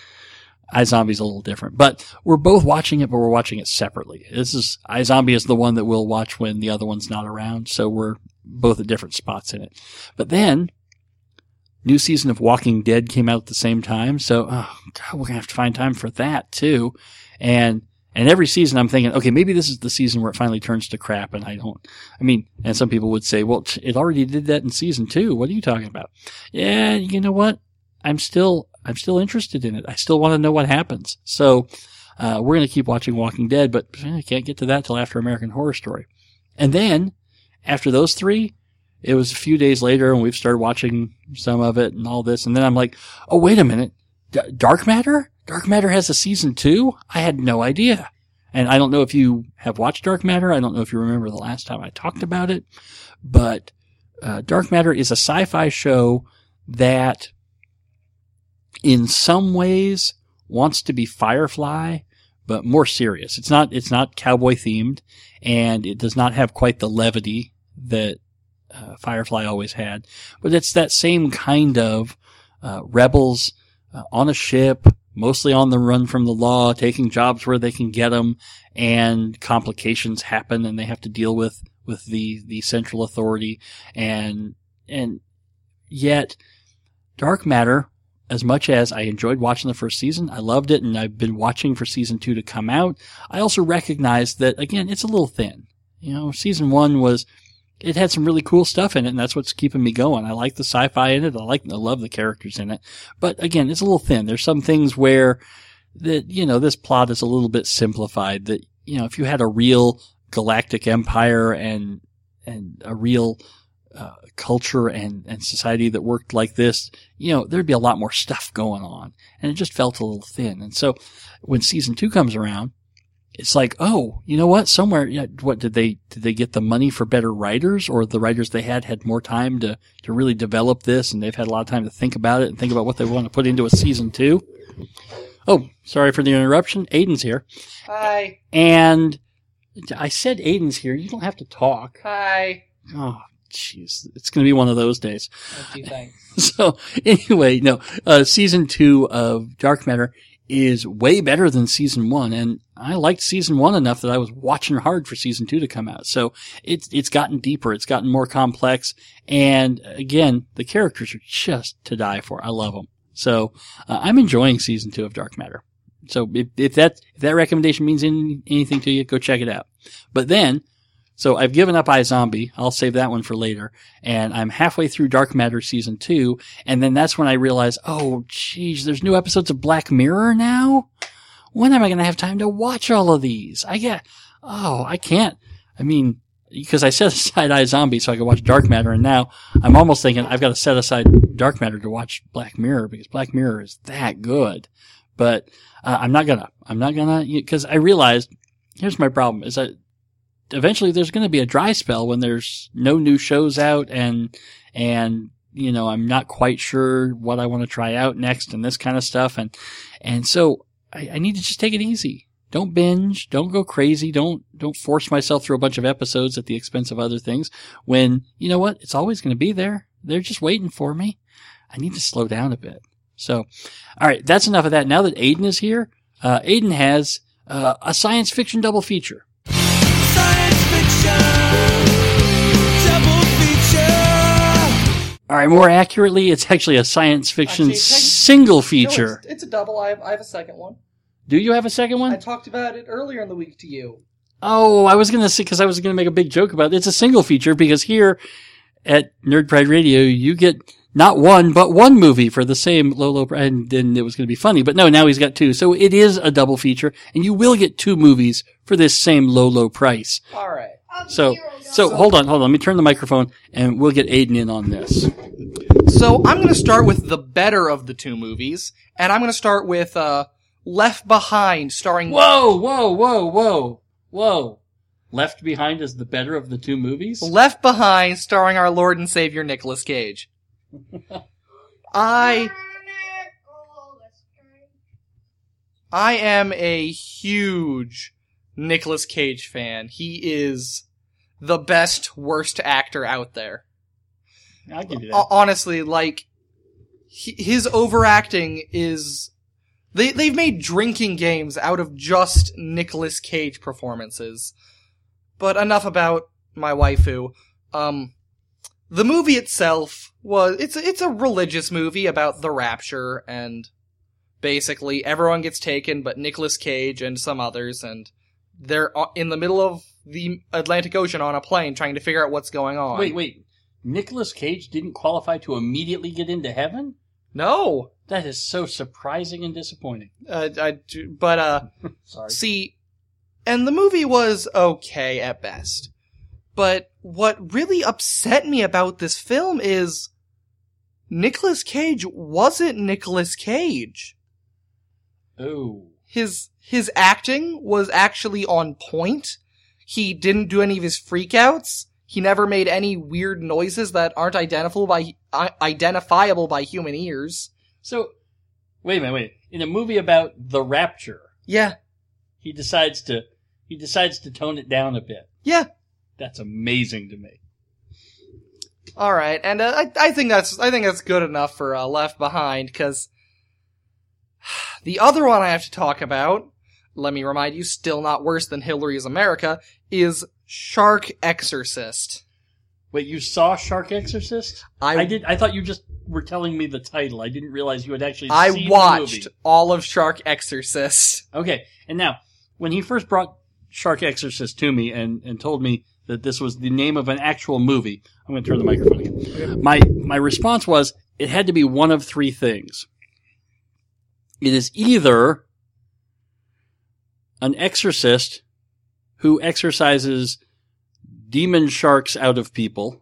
iZombie's a little different, but we're both watching it, but we're watching it separately. This is, iZombie is the one that we'll watch when the other one's not around. So we're both at different spots in it. But then new season of Walking Dead came out at the same time. So, oh God, we're going to have to find time for that too. And, and every season I'm thinking, okay, maybe this is the season where it finally turns to crap. And I don't, I mean, and some people would say, well, it already did that in season two. What are you talking about? Yeah. You know what? I'm still, I'm still interested in it. I still want to know what happens. So, uh, we're going to keep watching Walking Dead, but I can't get to that till after American Horror Story. And then after those three, it was a few days later and we've started watching some of it and all this. And then I'm like, oh, wait a minute. D- Dark Matter? Dark Matter has a season two? I had no idea. And I don't know if you have watched Dark Matter. I don't know if you remember the last time I talked about it, but, uh, Dark Matter is a sci-fi show that in some ways wants to be Firefly, but more serious. It's not, it's not cowboy themed, and it does not have quite the levity that uh, Firefly always had, but it's that same kind of, uh, rebels uh, on a ship, mostly on the run from the law, taking jobs where they can get them, and complications happen and they have to deal with, with the, the central authority. And, and yet Dark Matter, as much as I enjoyed watching the first season, I loved it, and I've been watching for season two to come out, I also recognize that, again, it's a little thin. You know, season one was, it had some really cool stuff in it, and that's what's keeping me going. I like the sci-fi in it. I like, I love the characters in it. But again, it's a little thin. There's some things where that, you know, this plot is a little bit simplified, that, you know, if you had a real galactic empire and, and a real, Uh, culture and, and society that worked like this, you know, there'd be a lot more stuff going on, and it just felt a little thin. And so when season two comes around, it's like, oh, you know what? Somewhere, yeah, what did they, did they get the money for better writers, or the writers they had had more time to, to really develop this, and they've had a lot of time to think about it and think about what they want to put into a season two? Oh, sorry for the interruption. Aiden's here. Hi. And I said Aiden's here. You don't have to talk. Hi. Oh, jeez. It's going to be one of those days. Okay, thanks. So, anyway, no, uh, season two of Dark Matter is way better than season one, and I liked season one enough that I was watching hard for season two to come out. So it's it's gotten deeper, it's gotten more complex, and again, the characters are just to die for. I love them. So uh, I'm enjoying season two of Dark Matter. So if, if that if that recommendation means any, anything to you, go check it out. But then, so I've given up iZombie. I'll save that one for later. And I'm halfway through Dark Matter season two. And then that's when I realize, oh, geez, there's new episodes of Black Mirror now? When am I going to have time to watch all of these? I get, oh, I can't. I mean, because I set aside iZombie so I could watch Dark Matter. And now I'm almost thinking I've got to set aside Dark Matter to watch Black Mirror because Black Mirror is that good. But uh, I'm not gonna. I'm not gonna, because I realized, here's my problem, is that eventually there's going to be a dry spell when there's no new shows out, and, and, you know, I'm not quite sure what I want to try out next and this kind of stuff. And, and so I, I need to just take it easy. Don't binge. Don't go crazy. Don't, don't force myself through a bunch of episodes at the expense of other things when, you know what? It's always going to be there. They're just waiting for me. I need to slow down a bit. So, all right, that's enough of that. Now that Aiden is here, uh, Aiden has, uh, a science fiction double feature. Science fiction, double feature. All right, more accurately, it's actually a science fiction Actually, it's like- single No, feature. it's, it's a double. I have, I have a second one. Do you have a second I one? talked about it earlier in the week to you. Oh, I was going to say, because I was going to make a big joke about it. It's a single feature because here at Nerd Pride Radio, you get not one, but one movie for the same low, low price. And then it was going to be funny. But no, now he's got two. So it is a double feature, and you will get two movies for this same low, low price. All right. So, so hold on, hold on. Let me turn the microphone, and we'll get Aiden in on this. So I'm going to start with the better of the two movies, and I'm going to start with uh, Left Behind, starring... Whoa, whoa, whoa, whoa, whoa. Left Behind is the better of the two movies? Left Behind, starring our Lord and Savior Nicolas Cage. I... I am a huge Nicolas Cage fan. He is the best, worst actor out there. I'll give you that. Uh, honestly, like, he, his overacting is... They, they've made drinking games out of just Nicolas Cage performances. But enough about my waifu. Um, the movie itself was, it's, it's a religious movie about the rapture, and basically everyone gets taken but Nicolas Cage and some others, and they're in the middle of the Atlantic Ocean on a plane trying to figure out what's going on. Wait, wait. Nicolas Cage didn't qualify to immediately get into heaven? No. That is so surprising and disappointing. Uh, I, but, uh, Sorry. see, and the movie was okay at best. But what really upset me about this film is Nicolas Cage wasn't Nicolas Cage. Oh. His, his acting was actually on point. He didn't do any of his freakouts. He never made any weird noises that aren't identifiable by, uh, identifiable by human ears. So, wait a minute, wait. In a movie about the rapture, Yeah. he decides to, he decides to tone it down a bit. Yeah. That's amazing to me. Alright, and uh, I, I think that's, I think that's good enough for, uh, Left Behind, cause the other one I have to talk about, let me remind you, still not worse than Hillary's America, is Shark Exorcist. Wait, you saw Shark Exorcist? I, I did, I thought you just were telling me the title. I didn't realize you had actually I seen watched the movie. all of Shark Exorcist. Okay, and now, when he first brought Shark Exorcist to me and, and told me that this was the name of an actual movie, I'm going to turn the microphone again. Okay. My, my response was, it had to be one of three things. It is either an exorcist who exorcises demon sharks out of people,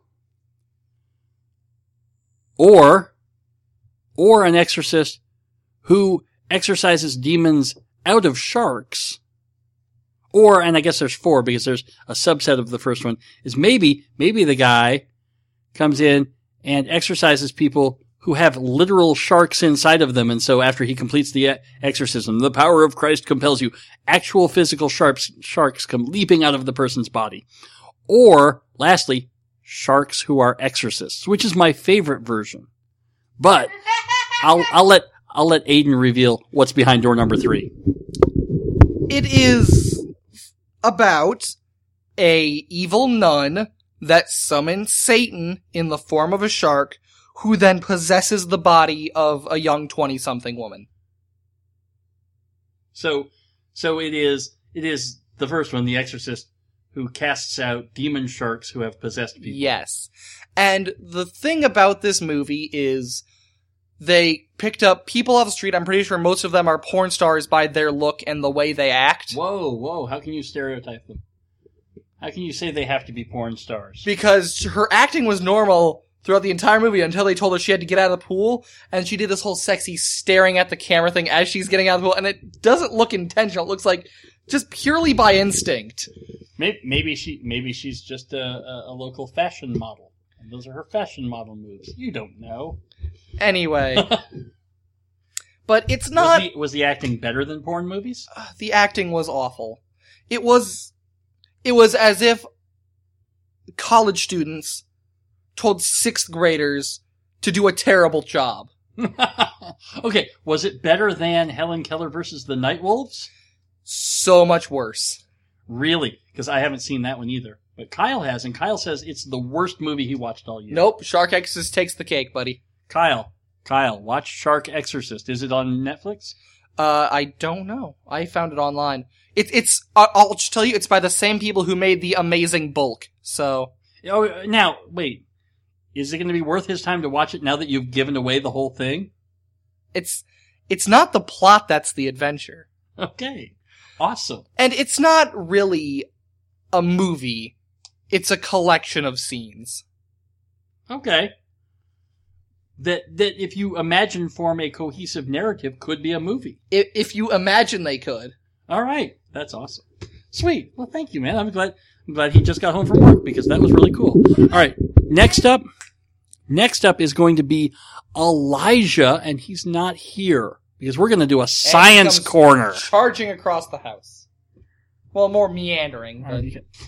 or, or an exorcist who exorcises demons out of sharks, Or, and I guess there's four because there's a subset of the first one, is maybe, maybe the guy comes in and exorcises people who have literal sharks inside of them. And so after he completes the exorcism, the power of Christ compels you. Actual physical sharks, sharks come leaping out of the person's body. Or, lastly, sharks who are exorcists, which is my favorite version. But I'll, I'll let, I'll let Aiden reveal what's behind door number three. It is about a evil nun that summons Satan in the form of a shark, who then possesses the body of a young twenty-something woman. So, so it is, it is the first one, the exorcist, who casts out demon sharks who have possessed people. Yes. And the thing about this movie is they picked up people off the street. I'm pretty sure most of them are porn stars by their look and the way they act. Whoa, whoa, how can you stereotype them? How can you say they have to be porn stars? Because her acting was normal throughout the entire movie until they told her she had to get out of the pool, and she did this whole sexy staring at the camera thing as she's getting out of the pool, and it doesn't look intentional. It looks like just purely by instinct. Maybe, maybe she, maybe she's just a, a, a local fashion model, and those are her fashion model moves. You don't know. Anyway. But it's not... Was the, was the acting better than porn movies? Uh, the acting was awful. It was... It was as if college students told sixth graders to do a terrible job. Okay, was it better than Helen Keller versus the Nightwolves? So much worse. Really? Because I haven't seen that one either. But Kyle has, and Kyle says it's the worst movie he watched all year. Nope, Shark Exorcist takes the cake, buddy. Kyle, Kyle, watch Shark Exorcist. Is it on Netflix? Uh, I don't know. I found it online. It, it's, uh, I'll just tell you, it's by the same people who made The Amazing Bulk, so... Oh, now, wait. Is it going to be worth his time to watch it now that you've given away the whole thing? It's, it's not the plot that's the adventure. Okay. Awesome. And it's not really a movie. It's a collection of scenes. Okay. That, that if you imagine form a cohesive narrative could be a movie. If, if you imagine they could. All right. That's awesome. Sweet. Well, thank you, man. I'm glad, I'm glad he just got home from work because that was really cool. All right. Next up, next up is going to be Elijah, and he's not here because we're going to do a science corner. Charging across the house. Well, more meandering. But...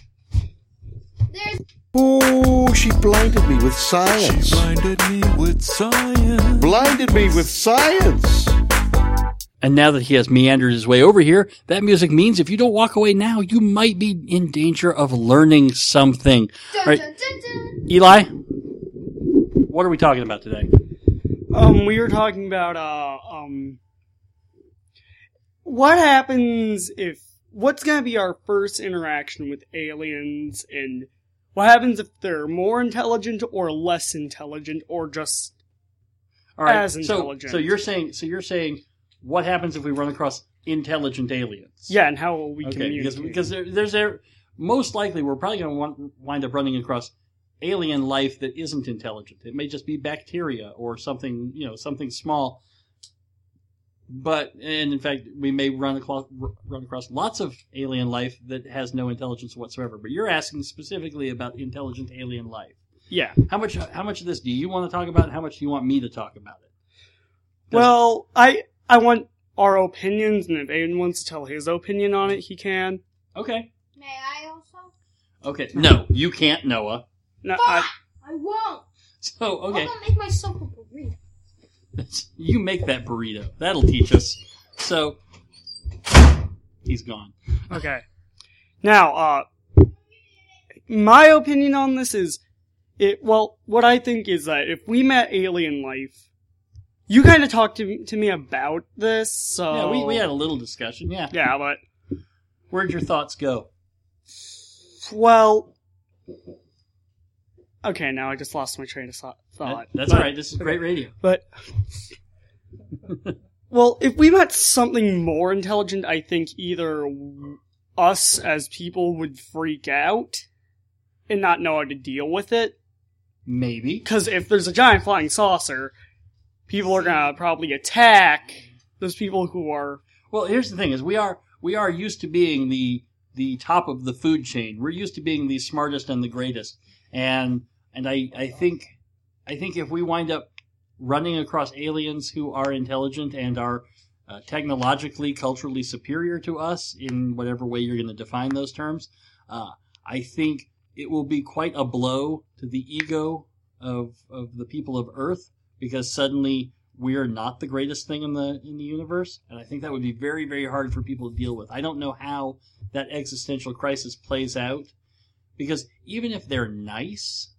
There's Oh, she blinded me with science. She blinded me with science. Blinded me with science. And now that he has meandered his way over here, that music means if you don't walk away now, you might be in danger of learning something. dun, Right. dun, dun, dun. Eli, what are we talking about today? Um, we were talking about, uh, um, what happens if, what's gonna be our first interaction with aliens, and what happens if they're more intelligent or less intelligent, or just All right. as so, intelligent? so you're saying, so you're saying, what happens if we run across intelligent aliens? Yeah, and how will we Okay, communicate? because because there, there's there most likely we're probably going to wind up running across alien life that isn't intelligent. It may just be bacteria or something, you know, something small. But and in fact, we may run across run across lots of alien life that has no intelligence whatsoever. But you're asking specifically about intelligent alien life. Yeah. How much how much of this do you want to talk about? And how much do you want me to talk about it? Well, I I want our opinions, and if Aiden wants to tell his opinion on it, he can. Okay. May I also? Okay. No, you can't, Noah. No, Fuck! I, I won't. So okay. I'm gonna make myself a burrito. You make that burrito. That'll teach us. So, he's gone. okay. Now, uh, my opinion on this is, it. Well, what I think is that if we met alien life, you kind of talked to to me about this, so Yeah, we, we had a little discussion, yeah. yeah, but Where'd your thoughts go? well, okay, now I just lost my train of thought. That, that's But- alright, this is great radio. But, well, if we met something more intelligent, I think either us as people would freak out and not know how to deal with it. Maybe. Because if there's a giant flying saucer, people are gonna probably attack those people who are... Well, here's the thing, is we are we are used to being the the top of the food chain. We're used to being the smartest and the greatest. And and I, I think I think if we wind up running across aliens who are intelligent and are uh, technologically, culturally superior to us in whatever way you're going to define those terms, uh, I think it will be quite a blow to the ego of of the people of Earth, because suddenly we are not the greatest thing in the in the universe, and I think that would be very, very hard for people to deal with. I don't know how that existential crisis plays out, because even if they're nice,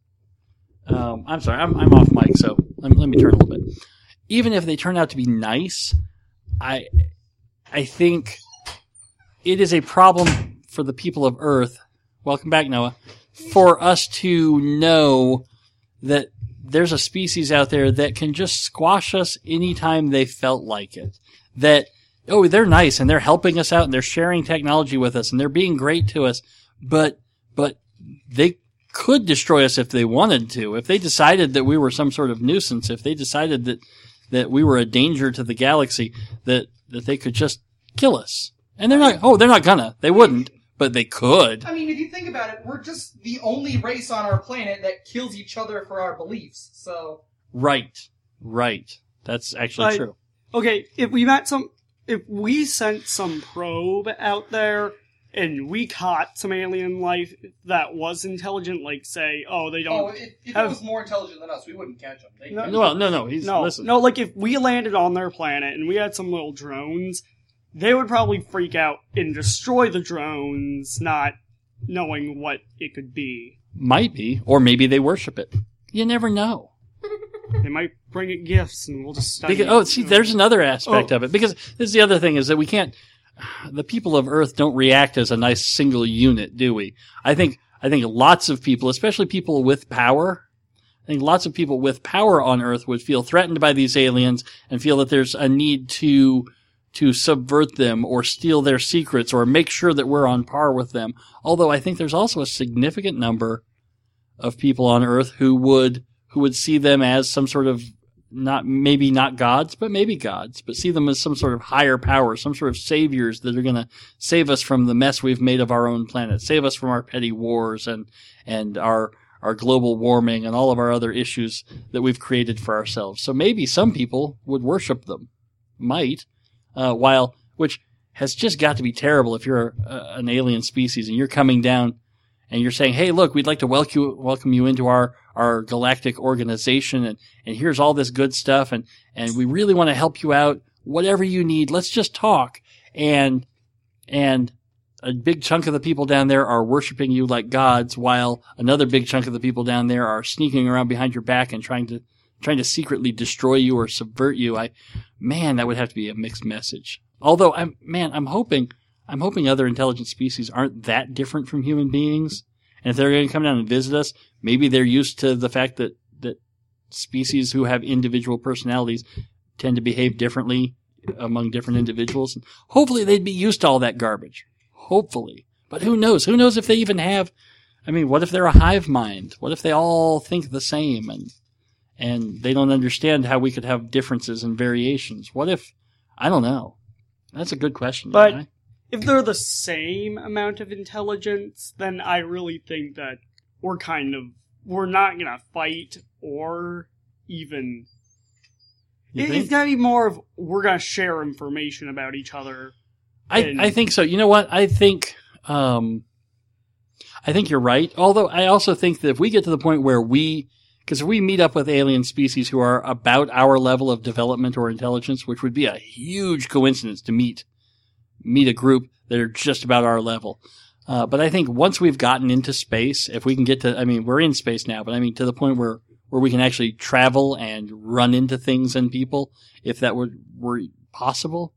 um, I'm sorry, I'm, I'm off mic, so let me, let me turn a little bit. Even if they turn out to be nice, I I think it is a problem for the people of Earth. Welcome back, Noah. For us to know that there's a species out there that can just squash us anytime they felt like it. That, oh, they're nice and they're helping us out and they're sharing technology with us and they're being great to us, but, but they could destroy us if they wanted to. If they decided that we were some sort of nuisance, if they decided that, that we were a danger to the galaxy, that, that they could just kill us. And they're not, oh, they're not gonna. They wouldn't. But they could. I mean, if you think about it, we're just the only race on our planet that kills each other for our beliefs, so... Right. Right. That's actually like, true. Okay, if we met some... If we sent some probe out there, and we caught some alien life that was intelligent, like, say, oh, they don't... Oh, if, if have, it was more intelligent than us, we wouldn't catch them. They, no, no, no, no, he's... No, listen. no, like, if we landed on their planet, and we had some little drones... They would probably freak out and destroy the drones, not knowing what it could be. Might be. Or maybe they worship it. You never know. They might bring it gifts and we'll just study because, it. Oh, see, there's another aspect oh. of it. Because this is the other thing, is that we can't... The people of Earth don't react as a nice single unit, do we? I think, I think lots of people, especially people with power... I think lots of people with power on Earth would feel threatened by these aliens and feel that there's a need to... to subvert them or steal their secrets or make sure that we're on par with them. Although I think there's also a significant number of people on Earth who would, who would see them as some sort of, not, maybe not gods, but maybe gods, but see them as some sort of higher power, some sort of saviors that are gonna save us from the mess we've made of our own planet, save us from our petty wars and, and our, our global warming and all of our other issues that we've created for ourselves. So maybe some people would worship them. Might. Uh, while, which has just got to be terrible if you're a, an alien species and you're coming down and you're saying, hey, look, we'd like to welcome you, welcome you into our, our galactic organization, and, and here's all this good stuff, and, and we really want to help you out. Whatever you need, let's just talk. And, and a big chunk of the people down there are worshiping you like gods, while another big chunk of the people down there are sneaking around behind your back and trying to trying to secretly destroy you or subvert you. I, man, that would have to be a mixed message. Although, I'm, man, I'm hoping, I'm hoping other intelligent species aren't that different from human beings. And if they're going to come down and visit us, maybe they're used to the fact that, that species who have individual personalities tend to behave differently among different individuals. And hopefully they'd be used to all that garbage. Hopefully. But who knows? Who knows if they even have, I mean, what if they're a hive mind? What if they all think the same and, And they don't understand how we could have differences and variations? What if, I don't know. That's a good question. But right? If they're the same amount of intelligence, then I really think that we're kind of, we're not going to fight or even... It, it's going to be more of, we're going to share information about each other. I, and, I think so. You know what? I think, um, I think you're right. Although I also think that if we get to the point where we... Because if we meet up with alien species who are about our level of development or intelligence, which would be a huge coincidence to meet, meet a group that are just about our level. Uh, but I think once we've gotten into space, if we can get to, I mean, we're in space now, but I mean, to the point where, where we can actually travel and run into things and people, if that were, were possible,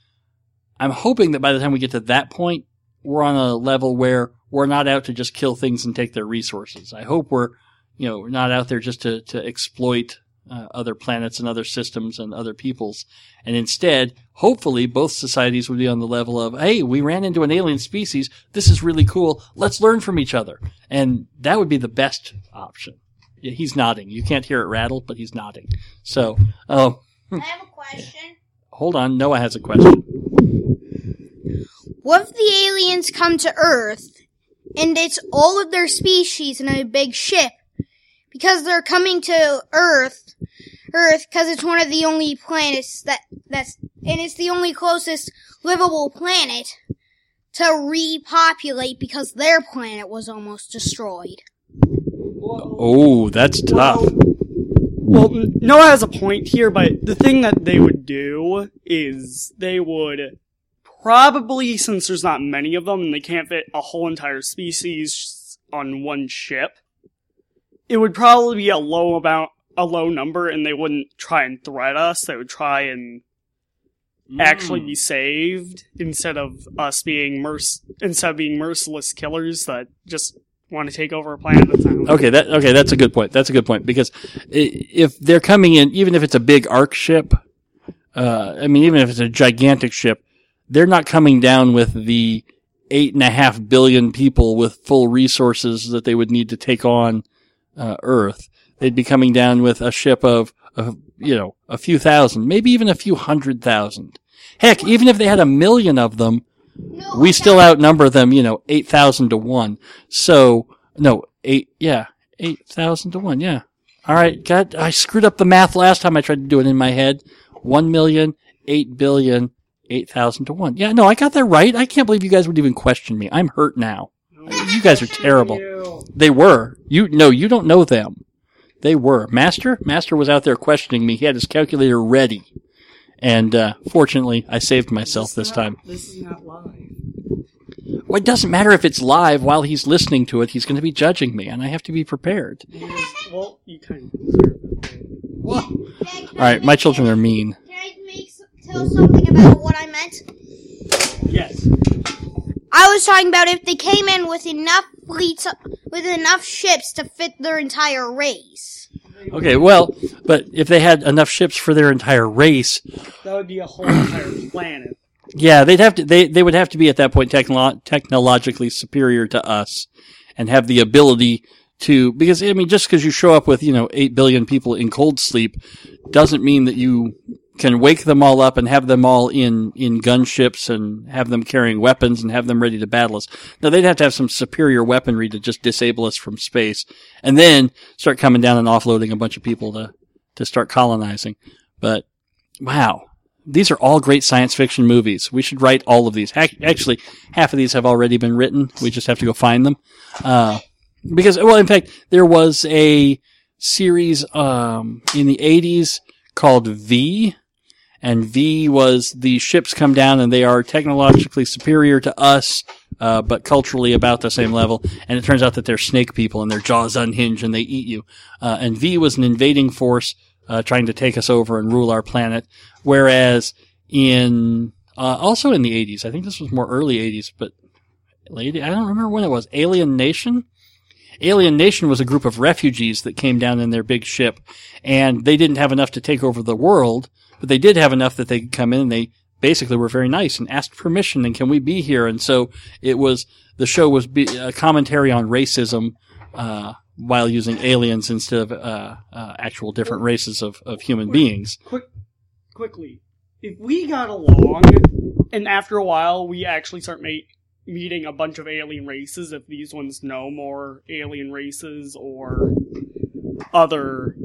I'm hoping that by the time we get to that point, we're on a level where we're not out to just kill things and take their resources. I hope we're, You know, we're not out there just to, to exploit uh, other planets and other systems and other peoples. And instead, hopefully, both societies would be on the level of, hey, we ran into an alien species. This is really cool. Let's learn from each other. And that would be the best option. Yeah, he's nodding. You can't hear it rattle, but he's nodding. So, oh. I have a question. Hold on. Noah has a question. what if the aliens come to Earth and it's all of their species in a big ship? Because they're coming to Earth, Earth, because it's one of the only planets that, that's, and it's the only closest livable planet to repopulate because their planet was almost destroyed. Oh, that's tough. Well, Noah has a point here, but the thing that they would do is they would probably, since there's not many of them and they can't fit a whole entire species on one ship, it would probably be a low amount, a low number, and they wouldn't try and threat us. They would try and mm. actually be saved instead of us being merc- instead of being merciless killers that just want to take over a planet. That's not okay, that okay, that's a good point. That's a good point because if they're coming in, even if it's a big arc ship, uh, I mean, even if it's a gigantic ship, they're not coming down with the eight and a half billion people with full resources that they would need to take on uh, Earth. They'd be coming down with a ship of, of, you know, a few thousand, maybe even a few hundred thousand. Heck, even if they had a million of them, no, we still outnumber them, you know, eight thousand to one. So, no, eight, yeah, eight thousand to one, yeah. Alright, God, I screwed up the math last time I tried to do it in my head. One million, eight billion, eight thousand to one. Yeah, no, I got that right. I can't believe you guys would even question me. I'm hurt now. You guys are terrible. They were. You, no, you don't know them. They were. Master? Master was out there questioning me. He had his calculator ready. And, uh, fortunately, I saved myself this, this not, time. This is not live. Well, it doesn't matter if it's live. While he's listening to it, he's going to be judging me, and I have to be prepared. Well, you kind of deserve it. What? Alright, my children are mean. Can I make, tell something about what I meant? Yes. I was talking about if they came in with enough fleets, with enough ships to fit their entire race. Okay, well, but if they had enough ships for their entire race, that would be a whole entire planet. Yeah, they'd have to. They they would have to be at that point technolo- technologically superior to us, and have the ability to. Because I mean, just because you show up with you know eight billion people in cold sleep, doesn't mean that you can wake them all up and have them all in, in gunships and have them carrying weapons and have them ready to battle us. Now, they'd have to have some superior weaponry to just disable us from space and then start coming down and offloading a bunch of people to, to start colonizing. But, wow. These are all great science fiction movies. We should write all of these. Actually, half of these have already been written. We just have to go find them. Uh, because, well, in fact, there was a series, um, in the eighties called V. And V was the ships come down and they are technologically superior to us, uh, but culturally about the same level. And it turns out that they're snake people and their jaws unhinge and they eat you. Uh, and V was an invading force, uh, trying to take us over and rule our planet. Whereas in, uh, also in the eighties, I think this was more early eighties, but late, I don't remember when it was, Alien Nation? Alien Nation was a group of refugees that came down in their big ship and they didn't have enough to take over the world. But they did have enough that they could come in and they basically were very nice and asked permission and can we be here? And so it was, the show was be, a commentary on racism, uh, while using aliens instead of, uh, uh, actual different races of, of human quick, beings. Quick, quickly. If we got along and after a while we actually start ma- meeting a bunch of alien races, if these ones know more alien races or other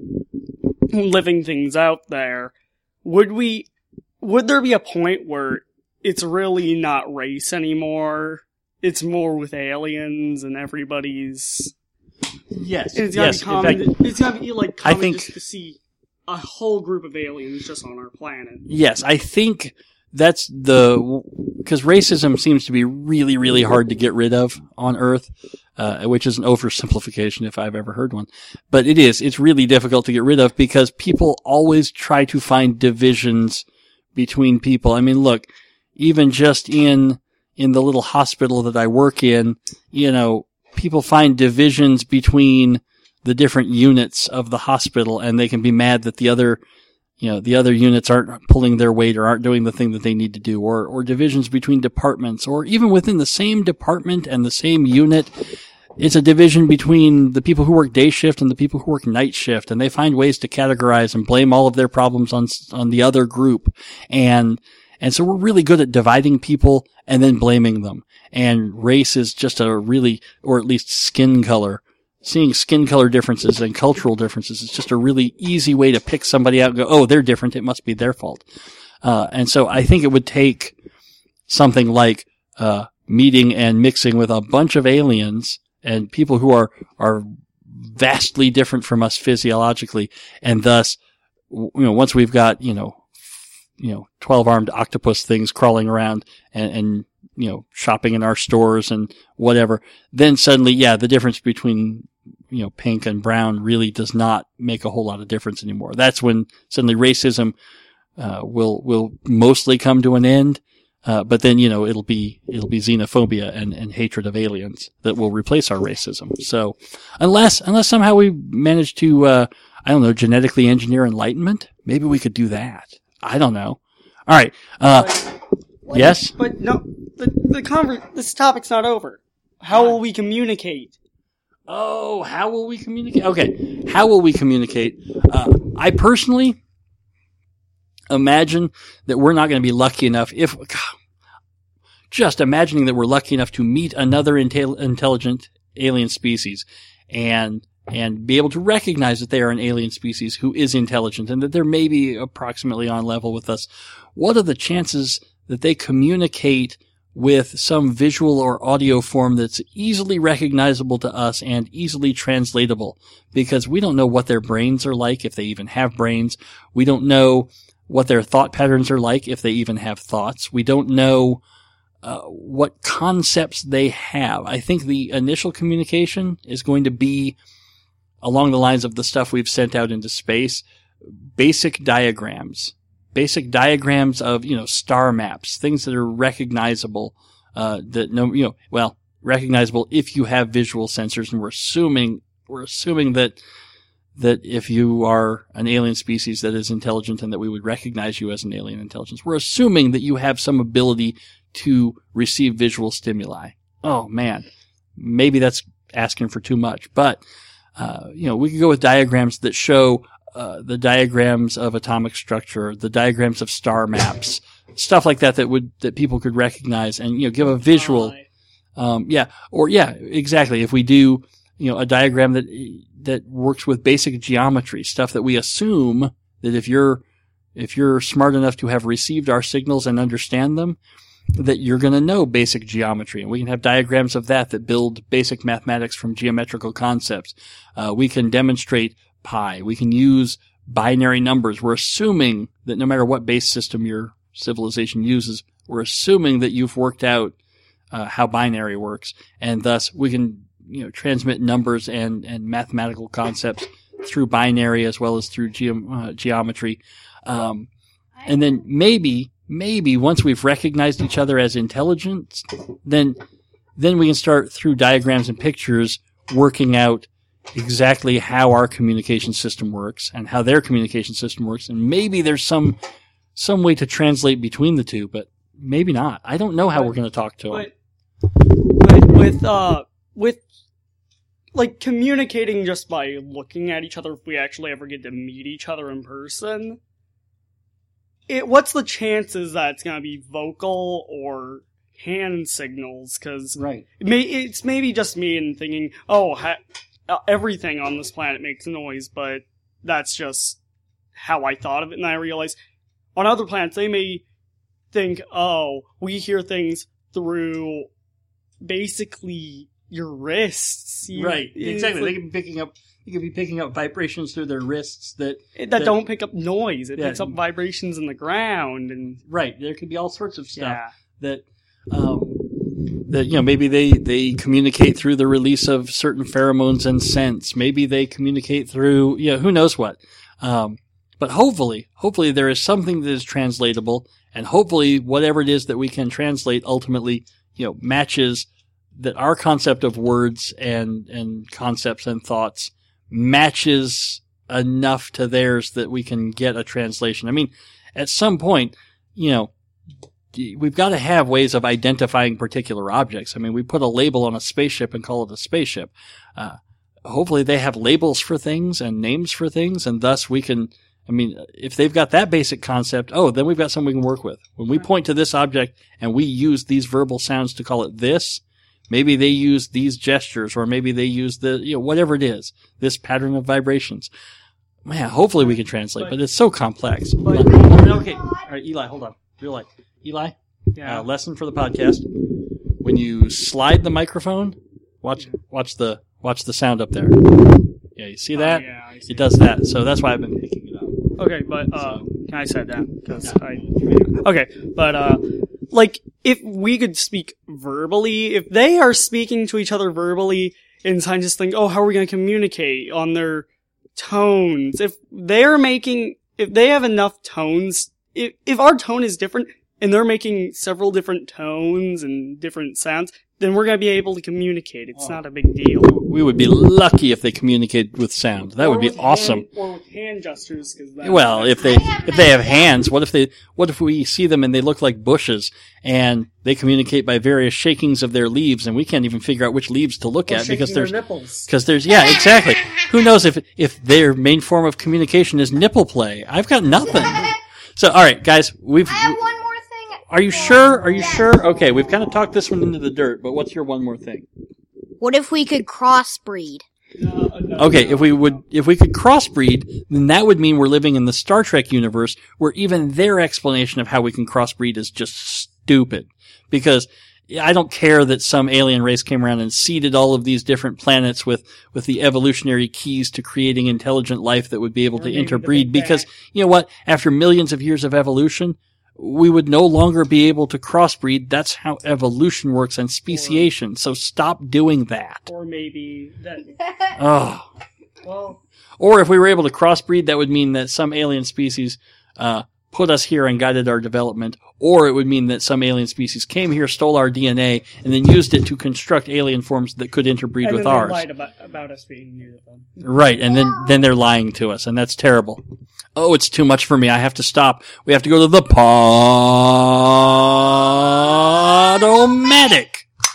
living things out there, Would we, would there be a point where it's really not race anymore? It's more with aliens and everybody's. Yes. And it's gotta yes. be common. Fact, it's gotta be like common I think, just to see a whole group of aliens just on our planet. Yes, I think that's the, because racism seems to be really, really hard to get rid of on Earth, uh, which is an oversimplification if I've ever heard one. But it is, it's really difficult to get rid of because people always try to find divisions between people. I mean, look, even just in, in the little hospital that I work in, you know, people find divisions between the different units of the hospital and they can be mad that the other You know, the other units aren't pulling their weight or aren't doing the thing that they need to do, or, or divisions between departments, or even within the same department and the same unit, it's a division between the people who work day shift and the people who work night shift, and they find ways to categorize and blame all of their problems on, on the other group. And, And so we're really good at dividing people and then blaming them. And race is just a really, or at least skin color. Seeing skin color differences and cultural differences is just a really easy way to pick somebody out and go, oh, they're different. It must be their fault. Uh, and so I think it would take something like, uh, meeting and mixing with a bunch of aliens and people who are, are vastly different from us physiologically. And thus, you know, once we've got, you know, you know, twelve-armed octopus things crawling around and, and, you know, shopping in our stores and whatever, then suddenly, yeah, the difference between, you know, pink and brown really does not make a whole lot of difference anymore. That's when suddenly racism, uh, will, will mostly come to an end. Uh, but then, you know, it'll be, it'll be xenophobia and, and hatred of aliens that will replace our racism. So unless, unless somehow we manage to, uh, I don't know, genetically engineer enlightenment, maybe we could do that. I don't know. All right. Uh, but, yes? But no, the, the conver- this topic's not over. How will we communicate? Oh, how will we communicate? Okay. How will we communicate? Uh, I personally imagine that we're not going to be lucky enough if, God, just imagining that we're lucky enough to meet another intel- intelligent alien species and and be able to recognize that they are an alien species who is intelligent and that they're maybe approximately on level with us. What are the chances that they communicate with some visual or audio form that's easily recognizable to us and easily translatable? Because we don't know what their brains are like, if they even have brains. We don't know what their thought patterns are like, if they even have thoughts. We don't know uh, what concepts they have. I think the initial communication is going to be along the lines of the stuff we've sent out into space, basic diagrams, basic diagrams of, you know, star maps, things that are recognizable, uh, that no, you know, well, recognizable if you have visual sensors. And we're assuming, we're assuming that, that if you are an alien species that is intelligent and that we would recognize you as an alien intelligence, we're assuming that you have some ability to receive visual stimuli. Oh man, maybe that's asking for too much, but Uh, you know, we could go with diagrams that show uh, the diagrams of atomic structure, the diagrams of star maps, stuff like that that would that people could recognize and, you know, give a visual. Um, yeah, or yeah, exactly. If we do, you know, a diagram that that works with basic geometry, stuff that we assume that if you're if you're smart enough to have received our signals and understand them, that you're going to know basic geometry. And we can have diagrams of that that build basic mathematics from geometrical concepts. Uh, we can demonstrate pi. We can use binary numbers. We're assuming that no matter what base system your civilization uses, we're assuming that you've worked out uh, how binary works. And thus we can, you know, transmit numbers and, and mathematical concepts through binary as well as through ge- uh, geometry. Um, and then maybe Maybe once we've recognized each other as intelligent, then, then we can start through diagrams and pictures working out exactly how our communication system works and how their communication system works. And maybe there's some, some way to translate between the two, but maybe not. I don't know how but, we're going to talk to them. But with, uh, with, like, communicating just by looking at each other if we actually ever get to meet each other in person, It, what's the chances that it's going to be vocal or hand signals? Because right. it may, it's maybe just me and thinking, oh, ha- everything on this planet makes noise, but that's just how I thought of it. And I realized on other planets, they may think, oh, we hear things through basically your wrists. You, right, exactly. Like, they could be picking up You could be picking up vibrations through their wrists that that, that don't pick up noise. It yeah, picks up vibrations in the ground, and right. There could be all sorts of stuff yeah. that um, that you know maybe they they communicate through the release of certain pheromones and scents. Maybe they communicate through you know who knows what. Um, but hopefully, hopefully there is something that is translatable, and hopefully whatever it is that we can translate ultimately you know matches that our concept of words and and concepts and thoughts matches enough to theirs that we can get a translation. I mean, at some point, you know, we've got to have ways of identifying particular objects. I mean, we put a label on a spaceship and call it a spaceship. Uh, hopefully they have labels for things and names for things, and thus we can, I mean, if they've got that basic concept, oh, then we've got something we can work with. When we point to this object and we use these verbal sounds to call it this, maybe they use these gestures, or maybe they use the, you know, whatever it is, this pattern of vibrations. Man, hopefully we can translate, but, but it's so complex. But, okay, all right, Eli, hold on. Real life. Eli, yeah. uh, lesson for the podcast. When you slide the microphone, watch watch the watch the sound up there. Yeah, you see that? Oh, yeah, I see. It does that. So that's why I've been picking it up. Okay, but uh, can I set that? Because I. Okay, but uh, like if we could speak verbally, if they are speaking to each other verbally, and scientists think, oh, how are we going to communicate on their tones? If they're making, if they have enough tones, if if our tone is different, and they're making several different tones and different sounds, then we're going to be able to communicate. It's oh. not a big deal. We would be lucky if they communicated with sound. That or would be awesome. Hand, or with hand gestures. Cause well, if they if they have hands, what if they what if we see them and they look like bushes and they communicate by various shakings of their leaves, and we can't even figure out which leaves to look or at because there's nipples. Because there's yeah exactly. Who knows if if their main form of communication is nipple play? I've got nothing. So all right, guys, we've. I have one more thing. Are you sure? Are you sure? Okay, we've kind of talked this one into the dirt, but what's your one more thing? What if we could crossbreed? No, no, okay, no. if we would, if we could crossbreed, then that would mean we're living in the Star Trek universe, where even their explanation of how we can crossbreed is just stupid. Because I don't care that some alien race came around and seeded all of these different planets with, with the evolutionary keys to creating intelligent life that would be able or to interbreed. Because, you know what? After millions of years of evolution, we would no longer be able to crossbreed. That's how evolution works and speciation. Or, so stop doing that. Or maybe that. Oh. Well. Or if we were able to crossbreed, that would mean that some alien species uh put us here and guided our development. Or it would mean that some alien species came here, stole our D N A, and then used it to construct alien forms that could interbreed and with then ours. They lied about, about us being near them. Right, and then then they're lying to us, and that's terrible. Oh, it's too much for me. I have to stop. We have to go to the Podomatic.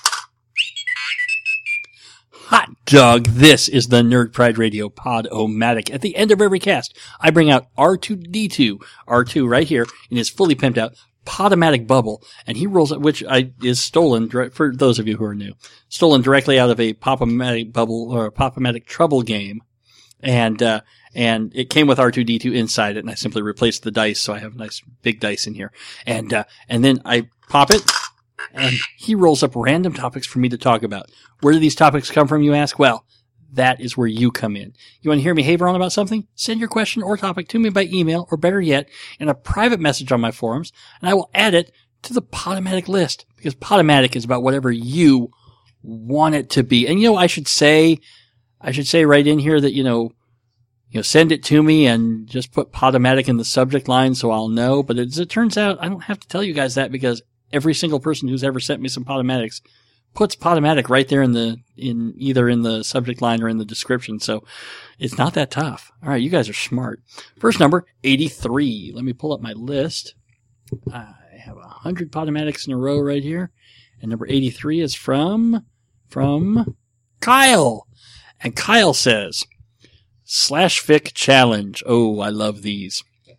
Hot dog. This is the Nerd Pride Radio Podomatic. At the end of every cast, I bring out R two D two, R two right here, in his fully pimped out Podomatic bubble, and he rolls it, which I, is stolen, for those of you who are new, stolen directly out of a Pop-O-Matic bubble, or a Pop-O-Matic Trouble game. And, uh, and it came with R two D two inside it, and I simply replaced the dice, so I have nice big dice in here. And, uh, and then I pop it, and he rolls up random topics for me to talk about. Where do these topics come from, you ask? Well, that is where you come in. You want to hear me haver on about something? Send your question or topic to me by email, or better yet, in a private message on my forums, and I will add it to the Podomatic list, because Podomatic is about whatever you want it to be. And, you know, I should say, I should say right in here that, you know, you know, send it to me and just put Podomatic in the subject line so I'll know. But as it turns out, I don't have to tell you guys that, because every single person who's ever sent me some Podomatics puts Podomatic right there in the, in either in the subject line or in the description. So it's not that tough. All right. You guys are smart. First number, eighty-three. Let me pull up my list. I have a hundred Podomatics in a row right here. And number eighty-three is from, from Kyle. And Kyle says, Slash Fic Challenge. Oh, I love these.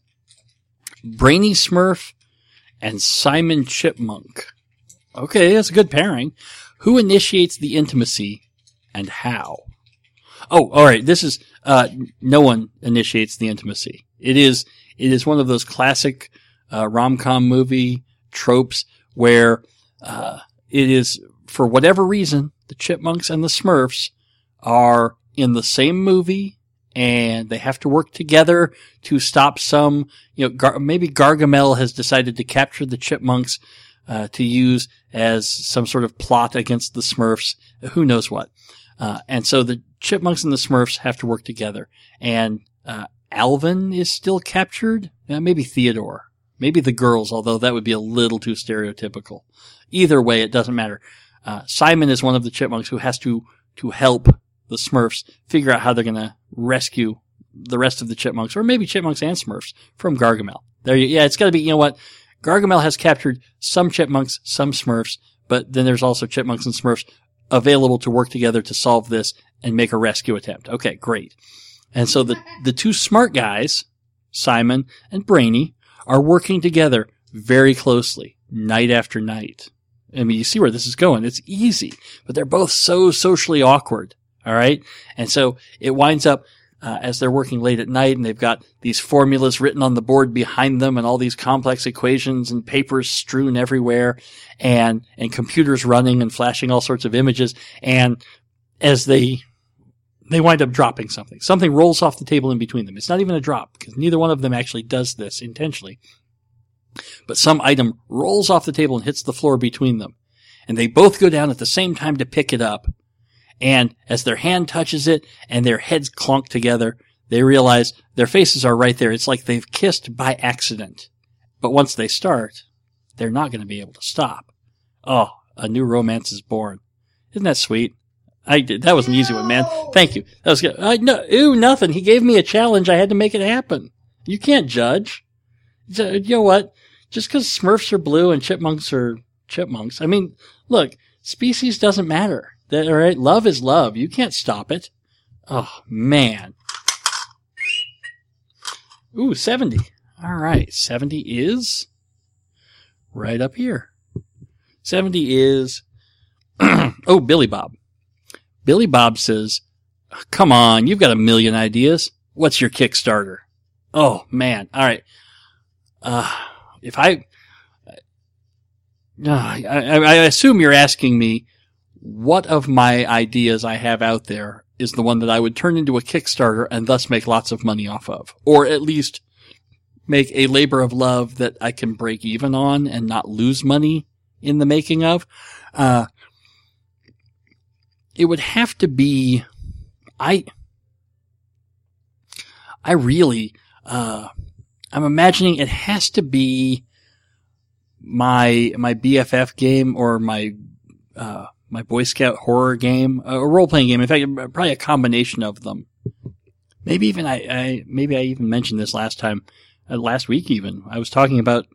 Brainy Smurf and Simon Chipmunk. Okay, that's a good pairing. Who initiates the intimacy and how? Oh, alright, this is, uh, no one initiates the intimacy. It is, it is one of those classic, uh, rom-com movie tropes where, uh, it is, for whatever reason, the Chipmunks and the Smurfs are in the same movie, and they have to work together to stop some, you know, Gar- maybe Gargamel has decided to capture the Chipmunks, uh, to use as some sort of plot against the Smurfs. Who knows what. Uh, and so the Chipmunks and the Smurfs have to work together. And, uh, Alvin is still captured. Uh, maybe Theodore. Maybe the girls, although that would be a little too stereotypical. Either way, it doesn't matter. Uh, Simon is one of the Chipmunks who has to, to help the Smurfs figure out how they're gonna rescue the rest of the Chipmunks, or maybe Chipmunks and Smurfs, from Gargamel. There you, yeah, it's gotta be, you know what? Gargamel has captured some Chipmunks, some Smurfs, but then there's also Chipmunks and Smurfs available to work together to solve this and make a rescue attempt. Okay, great. And so the, the two smart guys, Simon, and Brainy are working together very closely, night after night. I mean, you see where this is going. It's easy, but they're both so socially awkward. All right. And so it winds up, uh, as they're working late at night and they've got these formulas written on the board behind them and all these complex equations and papers strewn everywhere and, and computers running and flashing all sorts of images. And as they, they wind up dropping something, something rolls off the table in between them. It's not even a drop because neither one of them actually does this intentionally. But some item rolls off the table and hits the floor between them. And they both go down at the same time to pick it up. And as their hand touches it and their heads clunk together, they realize their faces are right there. It's like they've kissed by accident. But once they start, they're not going to be able to stop. Oh, a new romance is born. Isn't that sweet? I did. That was an easy one, man. Thank you. That was good. I, no, ooh, nothing. He gave me a challenge. I had to make it happen. You can't judge. You know what? Just because Smurfs are blue and chipmunks are chipmunks. I mean, look, species doesn't matter. That, all right? Love is love. You can't stop it. Oh, man. Ooh, seventy. All right. seventy is right up here. seventy is, oh, Billy Bob. Billy Bob says, come on, you've got a million ideas. What's your Kickstarter? Oh, man. All right. Uh, if I, uh, I, I assume you're asking me what of my ideas I have out there is the one that I would turn into a Kickstarter and thus make lots of money off of, or at least make a labor of love that I can break even on and not lose money in the making of. Uh, it would have to be, I, I really, uh, I'm imagining it has to be my, my B F F game or my, uh, my Boy Scout horror game, a role-playing game. In fact, probably a combination of them. Maybe even I, I maybe I even mentioned this last time, uh, last week even. I was talking about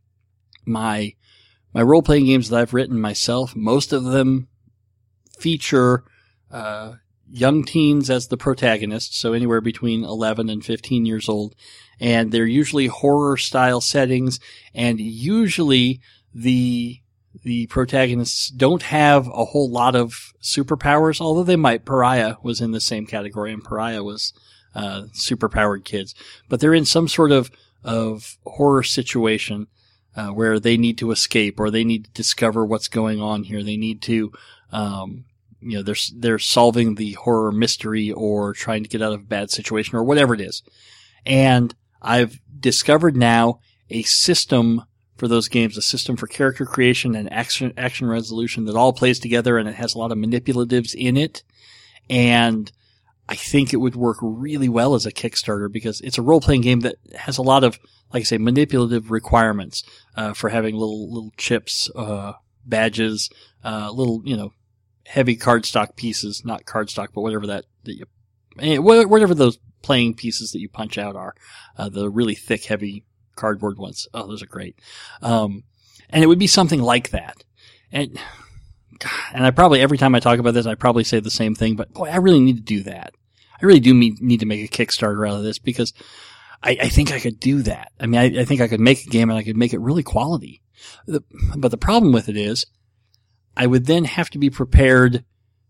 my, my role-playing games that I've written myself. Most of them feature, uh, young teens as the protagonists, so anywhere between eleven and fifteen years old. And they're usually horror-style settings, and usually the the protagonists don't have a whole lot of superpowers, although they might. Pariah was in the same category, and Pariah was uh superpowered kids. But they're in some sort of of horror situation uh where they need to escape, or they need to discover what's going on here. They need to um you know, they're they're solving the horror mystery or trying to get out of a bad situation or whatever it is. And I've discovered now a system for those games, a system for character creation and action action resolution that all plays together, and it has a lot of manipulatives in it. And I think it would work really well as a Kickstarter because it's a role-playing game that has a lot of, like I say, manipulative requirements uh, for having little little chips, uh, badges, uh, little, you know, heavy cardstock pieces, not cardstock, but whatever that, that you, whatever those playing pieces that you punch out are, uh, the really thick, heavy cardboard ones. Oh, those are great. Um, and it would be something like that. And, and I probably, every time I talk about this, I probably say the same thing, but boy, I really need to do that. I really do need to make a Kickstarter out of this because I, I think I could do that. I mean, I, I think I could make a game and I could make it really quality. The, but the problem with it is I would then have to be prepared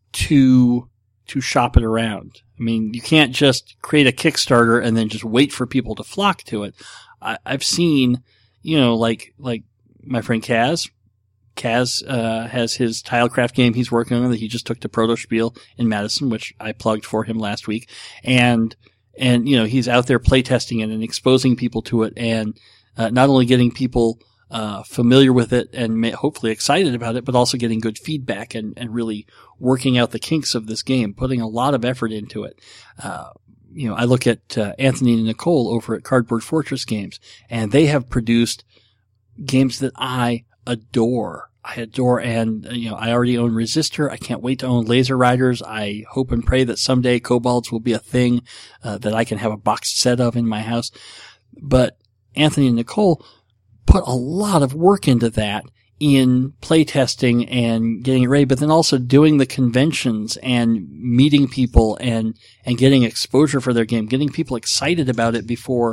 to, to shop it around. I mean, you can't just create a Kickstarter and then just wait for people to flock to it. I, I've seen, you know, like, like my friend Kaz. Kaz, uh, has his Tilecraft game he's working on that he just took to Protospiel in Madison, which I plugged for him last week. And, and, you know, he's out there playtesting it and exposing people to it and, uh, not only getting people, uh, familiar with it and may, hopefully excited about it, but also getting good feedback and, and really working out the kinks of this game, putting a lot of effort into it. Uh, you know, I look at, uh, Anthony and Nicole over at Cardboard Fortress Games, and they have produced games that I adore. I adore, and, you know, I already own Resistor. I can't wait to own Laser Riders. I hope and pray that someday Kobolds will be a thing, uh, that I can have a boxed set of in my house. But Anthony and Nicole put a lot of work into that in playtesting and getting it ready, but then also doing the conventions and meeting people and, and getting exposure for their game, getting people excited about it before,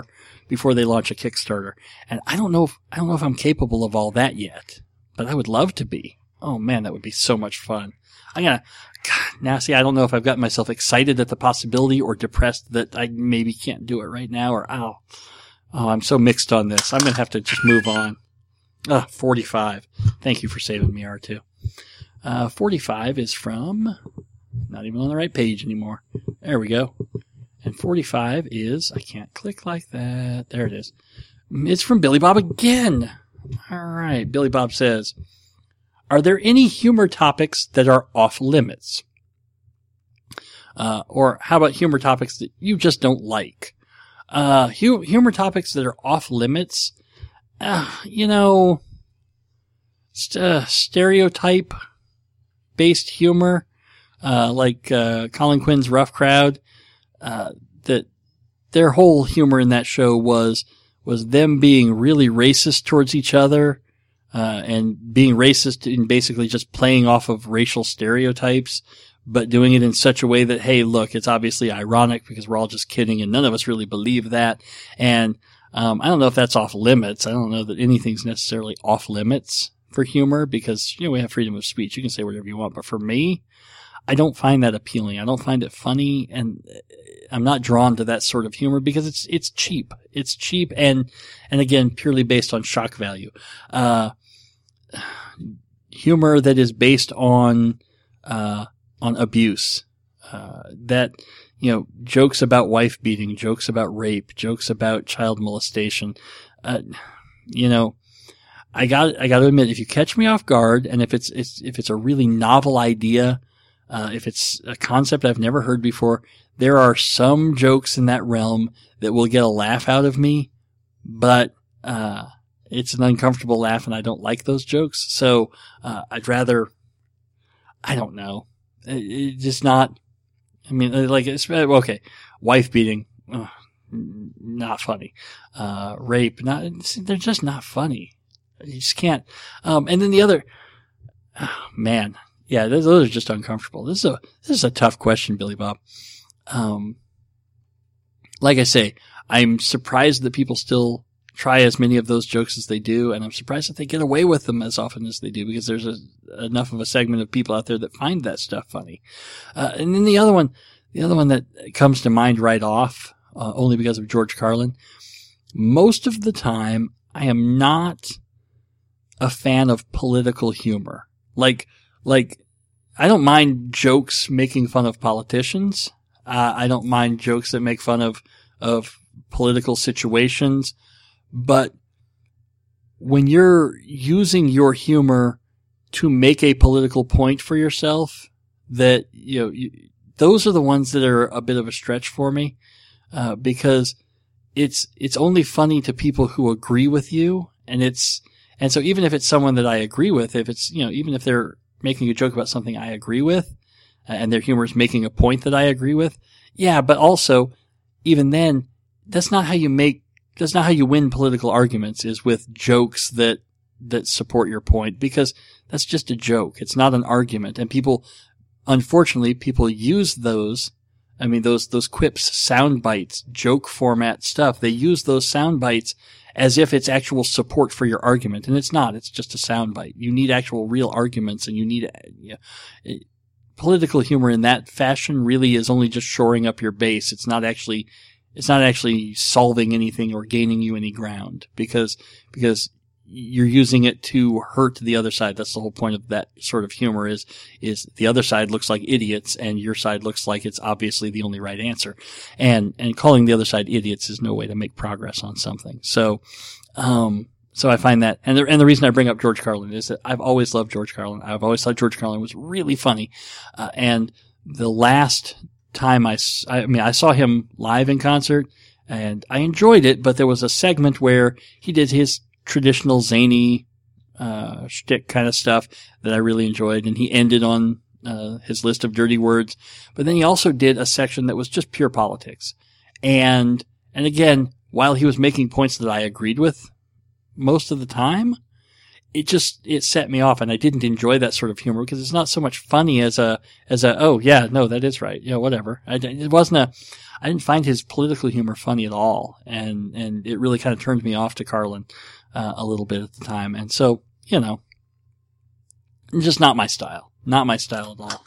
before they launch a Kickstarter. And I don't know if, I don't know if I'm capable of all that yet, but I would love to be. Oh man, that would be so much fun. I'm gonna, God, now see, I don't know if I've gotten myself excited at the possibility or depressed that I maybe can't do it right now, or oh, oh, I'm so mixed on this. I'm gonna have to just move on. Uh, forty-five. Thank you for saving me, R two. Uh, forty-five is from, not even on the right page anymore. There we go. And forty-five is, I can't click like that. There it is. It's from Billy Bob again. All right. Billy Bob says, are there any humor topics that are off limits? Uh, or how about humor topics that you just don't like? Uh, hu- humor topics that are off limits, uh, you know, st- uh, stereotype based humor, uh, like, uh, Colin Quinn's Rough Crowd, uh, that their whole humor in that show was, was them being really racist towards each other, uh, and being racist in basically just playing off of racial stereotypes, but doing it in such a way that, hey, look, it's obviously ironic because we're all just kidding and none of us really believe that. And, um, I don't know if that's off limits. I don't know that anything's necessarily off limits for humor because, you know, we have freedom of speech. You can say whatever you want. But for me, I don't find that appealing. I don't find it funny, and I'm not drawn to that sort of humor because it's it's cheap. It's cheap and and again purely based on shock value. Uh, humor that is based on uh, on abuse. Uh, that you know, jokes about wife beating, jokes about rape, jokes about child molestation. Uh, you know, I got I got to admit, if you catch me off guard, and if it's, it's if it's a really novel idea. Uh, if it's a concept I've never heard before, there are some jokes in that realm that will get a laugh out of me, but, uh, it's an uncomfortable laugh and I don't like those jokes. So, uh, I'd rather, I don't know. It, it's just not, I mean, like, it's, okay, wife beating, ugh, not funny. Uh, rape, not, they're just not funny. You just can't. Um, and then the other, oh, man. Yeah, those, those are just uncomfortable. This is a this is a tough question, Billy Bob. Um, like I say, I'm surprised that people still try as many of those jokes as they do, and I'm surprised that they get away with them as often as they do because there's a, enough of a segment of people out there that find that stuff funny. Uh, and then the other one, the other one that comes to mind right off, uh, only because of George Carlin. Most of the time, I am not a fan of political humor, like. Like, I don't mind jokes making fun of politicians. Uh, I don't mind jokes that make fun of, of political situations. But when you're using your humor to make a political point for yourself, that, you know, you, those are the ones that are a bit of a stretch for me, uh, because it's, it's only funny to people who agree with you. And it's, and so even if it's someone that I agree with, if it's, you know, even if they're making a joke about something I agree with, uh, and their humor is making a point that I agree with. Yeah, but also, even then, that's not how you make, that's not how you win political arguments, is with jokes that, that support your point, because that's just a joke. It's not an argument. And people, unfortunately, people use those, I mean, those, those quips, sound bites, joke format stuff, they use those sound bites as if it's actual support for your argument. And it's not. It's just a soundbite. You need actual real arguments, and you need, you know, it, political humor in that fashion really is only just shoring up your base. It's not actually, it's not actually solving anything or gaining you any ground because, because you're using it to hurt the other side. That's the whole point of that sort of humor is, is the other side looks like idiots and your side looks like it's obviously the only right answer. And, and calling the other side idiots is no way to make progress on something. So, um, so I find that, and the, and the reason I bring up George Carlin is that I've always loved George Carlin. I've always thought George Carlin was really funny. Uh, and the last time I, I mean, I saw him live in concert and I enjoyed it, but there was a segment where he did his traditional zany, uh, shtick kind of stuff that I really enjoyed. And he ended on, uh, his list of dirty words. But then he also did a section that was just pure politics. And, and again, while he was making points that I agreed with most of the time, it just, it set me off, and I didn't enjoy that sort of humor because it's not so much funny as a, as a, oh yeah, no, that is right. Yeah, whatever. I, it wasn't a, I didn't find his political humor funny at all. And, and it really kind of turned me off to Carlin, uh, a little bit at the time. And so, you know, just not my style. Not my style at all.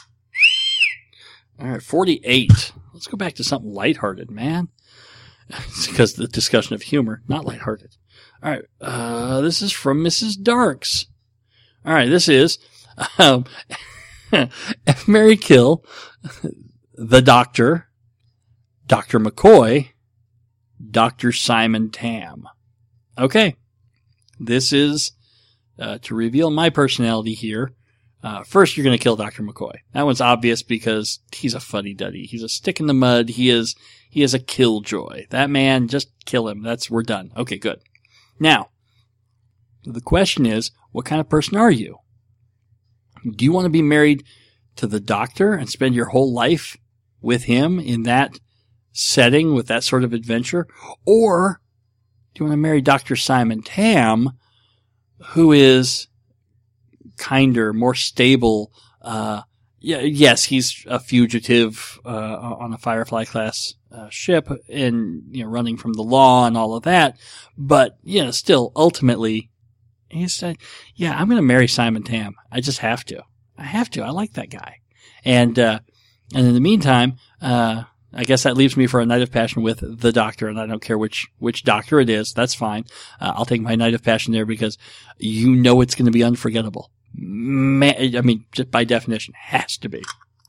All right, forty-eight. Let's go back to something lighthearted, man. It's because the discussion of humor, not lighthearted. All right, uh, this is from Missus Darks. All right, this is um, F. Mary Kill, the Doctor, Doctor McCoy, Doctor Simon Tam. Okay, this is uh, to reveal my personality here. Uh, first, you're going to kill Doctor McCoy. That one's obvious because he's a fuddy-duddy. He's a stick in the mud. He is he is a killjoy. That man, just kill him. That's we're done. Okay, good. Now, the question is, what kind of person are you? Do you want to be married to the Doctor and spend your whole life with him in that setting with that sort of adventure? Or do you want to marry Doctor Simon Tam, who is kinder, more stable? Uh, yeah, yes, he's a fugitive uh, on a Firefly class uh, ship, and you know, running from the law and all of that. But you know, still, ultimately, he said, "Yeah, I'm going to marry Simon Tam. I just have to. I have to. I like that guy." And uh, and in the meantime, uh, I guess that leaves me for a night of passion with the Doctor, and I don't care which which Doctor it is. That's fine. Uh, I'll take my night of passion there because you know it's going to be unforgettable. Man, I mean, just by definition, has to be.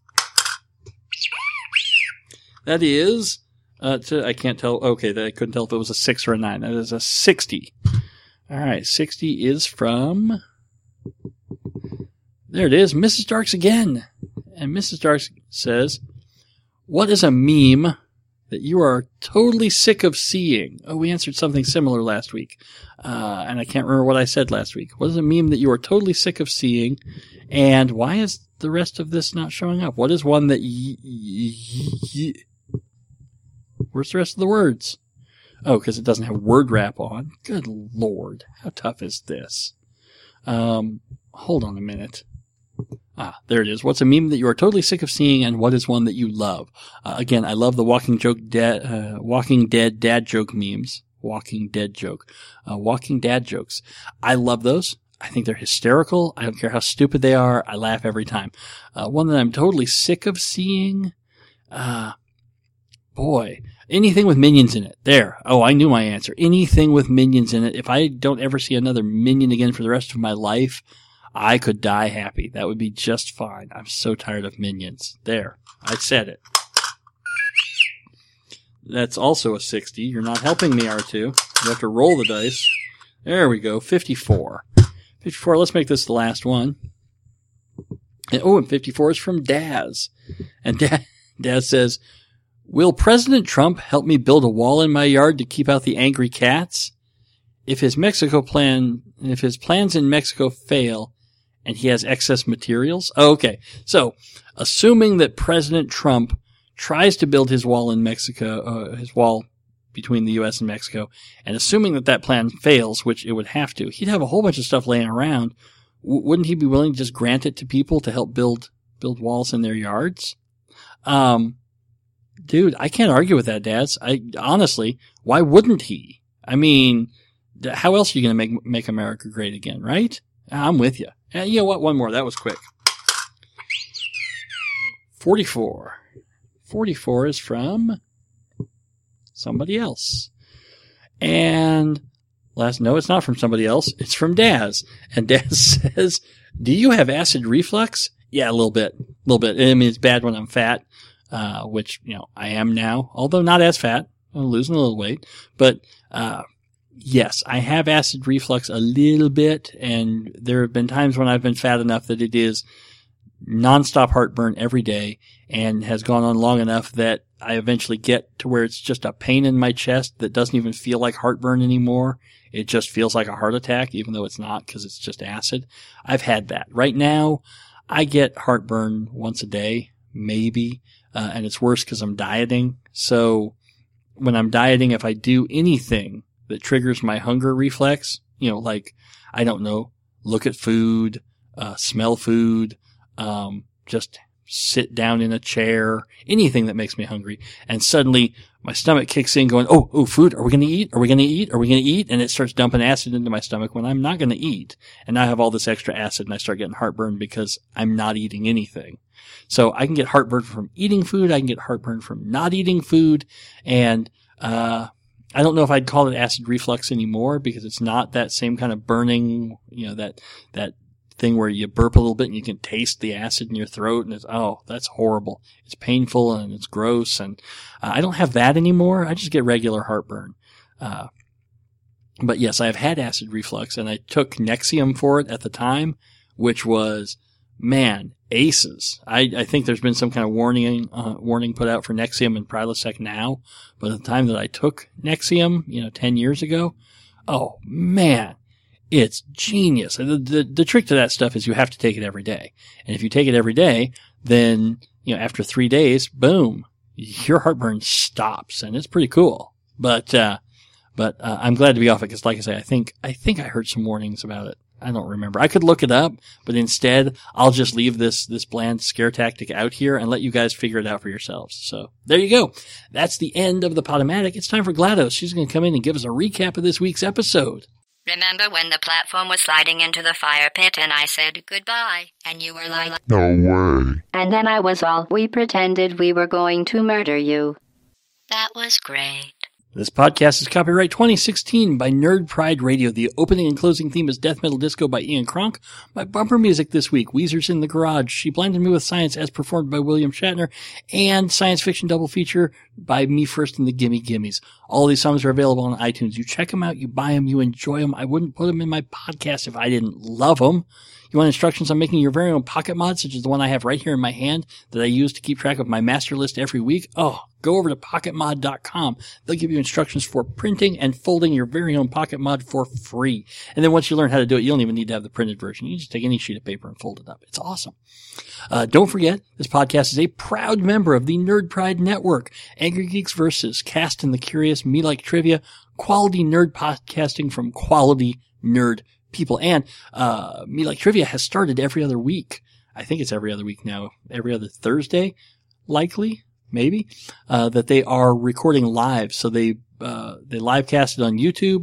That is, uh, to, I can't tell. Okay, I couldn't tell if it was a six or a nine. That is a sixty. All right, sixty is from. There it is, Missus Darks again, and Missus Darks says, "What is a meme that you are totally sick of seeing?" Oh, we answered something similar last week. Uh, and I can't remember what I said last week. What is a meme that you are totally sick of seeing? And why is the rest of this not showing up? What is one that y- y- y- Where's the rest of the words? Oh, because it doesn't have word wrap on. Good Lord. How tough is this? Um, hold on a minute. Ah, there it is. What's a meme that you are totally sick of seeing, and what is one that you love? Uh, again, I love the Walking Joke, da- uh, Walking Dead dad joke memes. Walking Dead joke. Uh, Walking Dad jokes. I love those. I think they're hysterical. I don't care how stupid they are. I laugh every time. Uh, one that I'm totally sick of seeing. Uh, boy. Anything with Minions in it. There. Oh, I knew my answer. Anything with Minions in it. If I don't ever see another Minion again for the rest of my life, I could die happy. That would be just fine. I'm so tired of Minions. There. I said it. That's also a sixty. You're not helping me, R two. You have to roll the dice. There we go. fifty-four. fifty-four. Let's make this the last one. And, oh, and fifty-four is from Daz. And Daz, Daz says, "Will President Trump help me build a wall in my yard to keep out the angry cats? If his Mexico plan, if his plans in Mexico fail and he has excess materials." Oh, okay. So, assuming that President Trump tries to build his wall in Mexico, uh, his wall between the U S and Mexico, and assuming that that plan fails, which it would have to, he'd have a whole bunch of stuff laying around. W- wouldn't he be willing to just grant it to people to help build build walls in their yards? Um, dude, I can't argue with that, Daz. I honestly, why wouldn't he? I mean, how else are you going to make make America great again, right? I'm with you. Uh, you know what? One more. That was quick. forty-four. forty-four is from somebody else. And last, no, it's not from somebody else. It's from Daz. And Daz says, "Do you have acid reflux?" Yeah, a little bit. A little bit. I mean, it's bad when I'm fat, uh, which, you know, I am now, although not as fat. I'm losing a little weight. But, uh, yes, I have acid reflux a little bit. And there have been times when I've been fat enough that it is nonstop heartburn every day, and has gone on long enough that I eventually get to where it's just a pain in my chest that doesn't even feel like heartburn anymore. It just feels like a heart attack, even though it's not, because it's just acid. I've had that. Right now, I get heartburn once a day, maybe, uh, and it's worse because I'm dieting. So when I'm dieting, if I do anything that triggers my hunger reflex, You know, like, I don't know, look at food, uh, smell food, um, just sit down in a chair, anything that makes me hungry. And suddenly my stomach kicks in going, oh, oh, food. Are we going to eat? Are we going to eat? Are we going to eat? And it starts dumping acid into my stomach when I'm not going to eat. And now I have all this extra acid and I start getting heartburn because I'm not eating anything. So I can get heartburn from eating food. I can get heartburn from not eating food. And, uh, I don't know if I'd call it acid reflux anymore because it's not that same kind of burning, you know, that, that, thing where you burp a little bit and you can taste the acid in your throat and it's, oh, that's horrible. It's painful and it's gross. And uh, I don't have that anymore. I just get regular heartburn. Uh, but yes, I've had acid reflux and I took Nexium for it at the time, which was, man, aces. I, I think there's been some kind of warning, uh, warning put out for Nexium and Prilosec now, but at the time that I took Nexium, you know, ten years ago, oh man. It's genius. The, the, the trick to that stuff is you have to take it every day. And if you take it every day, then, you know, after three days, boom, your heartburn stops and it's pretty cool. But, uh, but, uh, I'm glad to be off it because like I say, I think, I think I heard some warnings about it. I don't remember. I could look it up, but instead I'll just leave this, this bland scare tactic out here and let you guys figure it out for yourselves. So there you go. That's the end of the Podomatic. It's time for GLaDOS. She's going to come in and give us a recap of this week's episode. Remember when the platform was sliding into the fire pit and I said goodbye, and you were like, no way. And then I was all, we pretended we were going to murder you. That was great. This podcast is copyright twenty sixteen by Nerd Pride Radio. The opening and closing theme is Death Metal Disco by Ian Kronk. My bumper music this week, Weezer's In the Garage, She Blinded Me with Science as performed by William Shatner, and science fiction double feature by Me First and the Gimme Gimmes. All these songs are available on iTunes. You check them out, you buy them, you enjoy them. I wouldn't put them in my podcast if I didn't love them. You want instructions on making your very own pocket mod, such as the one I have right here in my hand that I use to keep track of my master list every week? Oh, go over to pocket mod dot com. They'll give you instructions for printing and folding your very own pocket mod for free. And then once you learn how to do it, you don't even need to have the printed version. You just take any sheet of paper and fold it up. It's awesome. Uh, don't forget, this podcast is a proud member of the Nerd Pride Network. Angry Geeks Versus, Cast and the Curious, Me Like Trivia, quality nerd podcasting from quality nerd people. And uh Me Like Trivia has started every other week. I think it's every other week now. Every other Thursday, likely, maybe, uh that they are recording live. So they uh they live cast it on YouTube,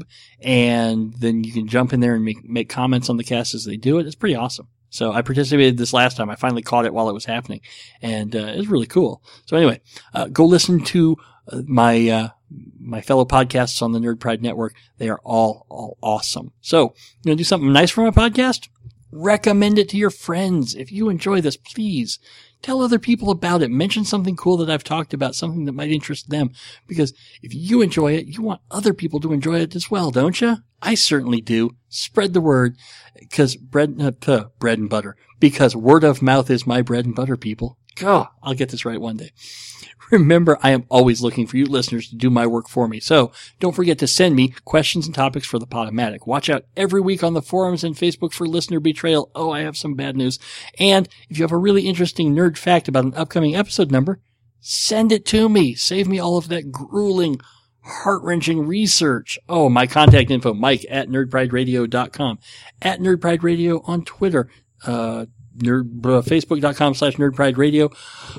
and then you can jump in there and make make comments on the cast as they do it. It's pretty awesome. So I participated this last time. I finally caught it while it was happening, and uh it was really cool. So anyway, uh go listen to uh, my uh my fellow podcasts on the Nerd Pride Network. They are all, all awesome. So, you know, do something nice for my podcast? Recommend it to your friends. If you enjoy this, please tell other people about it. Mention something cool that I've talked about, something that might interest them. Because if you enjoy it, you want other people to enjoy it as well, don't you? I certainly do. Spread the word. Because bread, uh, puh, bread and butter. Because word of mouth is my bread and butter, people. Oh, I'll get this right one day. Remember, I am always looking for you listeners to do my work for me. So don't forget to send me questions and topics for the Podomatic. Watch out every week on the forums and Facebook for listener betrayal. Oh, I have some bad news. And if you have a really interesting nerd fact about an upcoming episode number, send it to me. Save me all of that grueling, heart-wrenching research. Oh, my contact info, Mike at nerd pride radio dot com, at Nerd Pride Radio on Twitter, uh, Nerd, uh, Facebook.com slash NerdPrideRadio.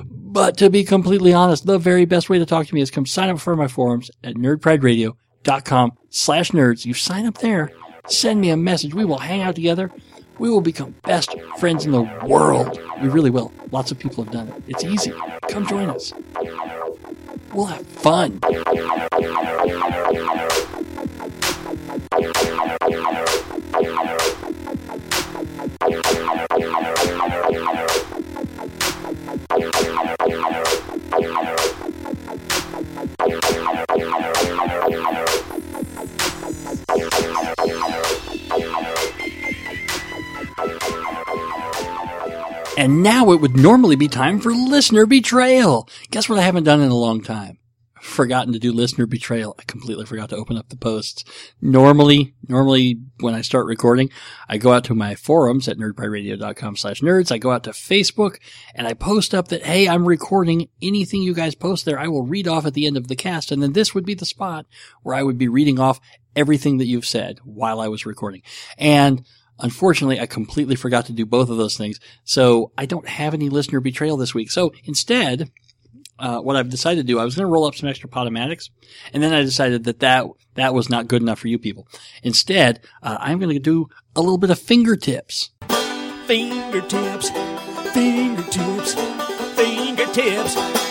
But to be completely honest, the very best way to talk to me is come sign up for my forums at NerdPrideRadio.com slash nerds. You sign up there, send me a message. We will hang out together. We will become best friends in the world. We really will. Lots of people have done it. It's easy. Come join us. We'll have fun. And now it would normally be time for listener betrayal. Guess what I haven't done in a long time? forgotten to do listener betrayal. I completely forgot to open up the posts. Normally, normally when I start recording, I go out to my forums at nerdbyradio.com slash nerds. I go out to Facebook and I post up that, hey, I'm recording. Anything you guys post there, I will read off at the end of the cast. And then this would be the spot where I would be reading off everything that you've said while I was recording. And unfortunately, I completely forgot to do both of those things. So I don't have any listener betrayal this week. So instead, Uh, what I've decided to do, I was going to roll up some extra Potomatics, and then I decided that that, that was not good enough for you people. Instead, uh, I'm going to do a little bit of fingertips. Fingertips, fingertips, fingertips.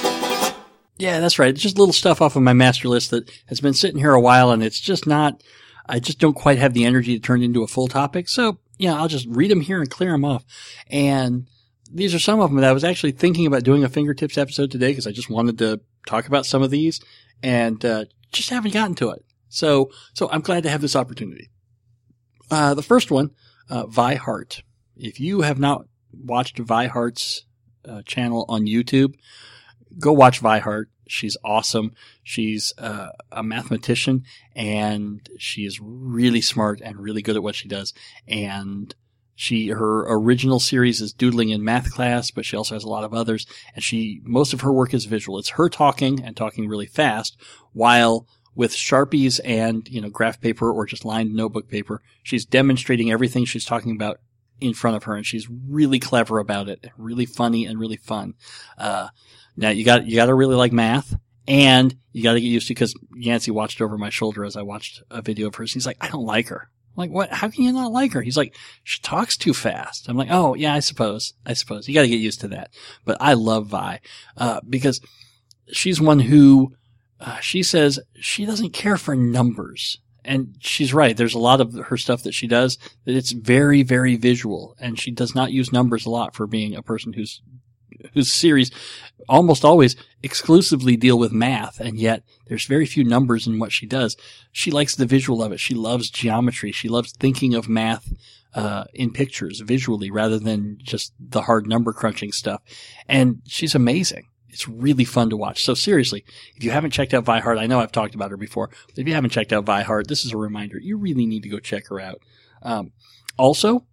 Yeah, that's right. It's just little stuff off of my master list that has been sitting here a while, and it's just not, I just don't quite have the energy to turn it into a full topic. So, yeah, I'll just read them here and clear them off. And these are some of them that I was actually thinking about doing a fingertips episode today because I just wanted to talk about some of these and uh, just haven't gotten to it. So, so I'm glad to have this opportunity. Uh, the first one, uh, Vi Hart. If you have not watched Vi Hart's uh, channel on YouTube, go watch Vi Hart. She's awesome. She's uh, a mathematician and she is really smart and really good at what she does. And She, her original series is Doodling in Math Class, but she also has a lot of others. And she, most of her work is visual. It's her talking and talking really fast while with Sharpies and, you know, graph paper or just lined notebook paper, she's demonstrating everything she's talking about in front of her. And she's really clever about it, really funny and really fun. Uh, now you got, you got to really like math and you got to get used to, because Yancey watched over my shoulder as I watched a video of hers. He's like, I don't like her. Like, what? How can you not like her? He's like, she talks too fast. I'm like, oh, yeah, I suppose. I suppose. You got to get used to that. But I love Vi, uh, because she's one who, uh, she says she doesn't care for numbers. And she's right. There's a lot of her stuff that she does that it's very, very visual. And she does not use numbers a lot for being a person who's, whose series almost always exclusively deal with math, and yet there's very few numbers in what she does. She likes the visual of it. She loves geometry. She loves thinking of math uh in pictures visually rather than just the hard number crunching stuff. And she's amazing. It's really fun to watch. So seriously, if you haven't checked out Vi Hart, I know I've talked about her before, but if you haven't checked out Vi Hart, this is a reminder. You really need to go check her out. Um, also,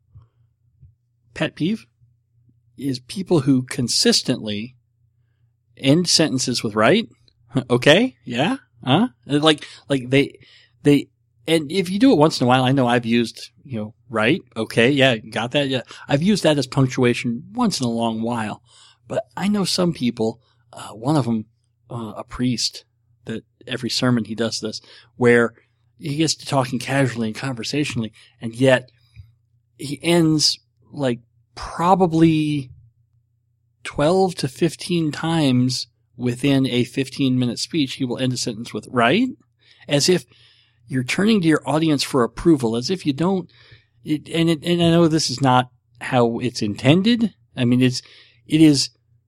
pet peeve is people who consistently end sentences with right. Okay. Yeah. Huh? Like, like they, they, and if you do it once in a while, I know I've used, you know, right. Okay. Yeah. Got that. Yeah. I've used that as punctuation once in a long while, but I know some people, uh, one of them, uh, a priest that every sermon he does this, where he gets to talking casually and conversationally, and yet he ends like probably twelve to fifteen times within a fifteen minute speech, he will end a sentence with right, as if you're turning to your audience for approval, as if you don't, it, and it, and I know this is not how it's intended. I mean, it's, it is,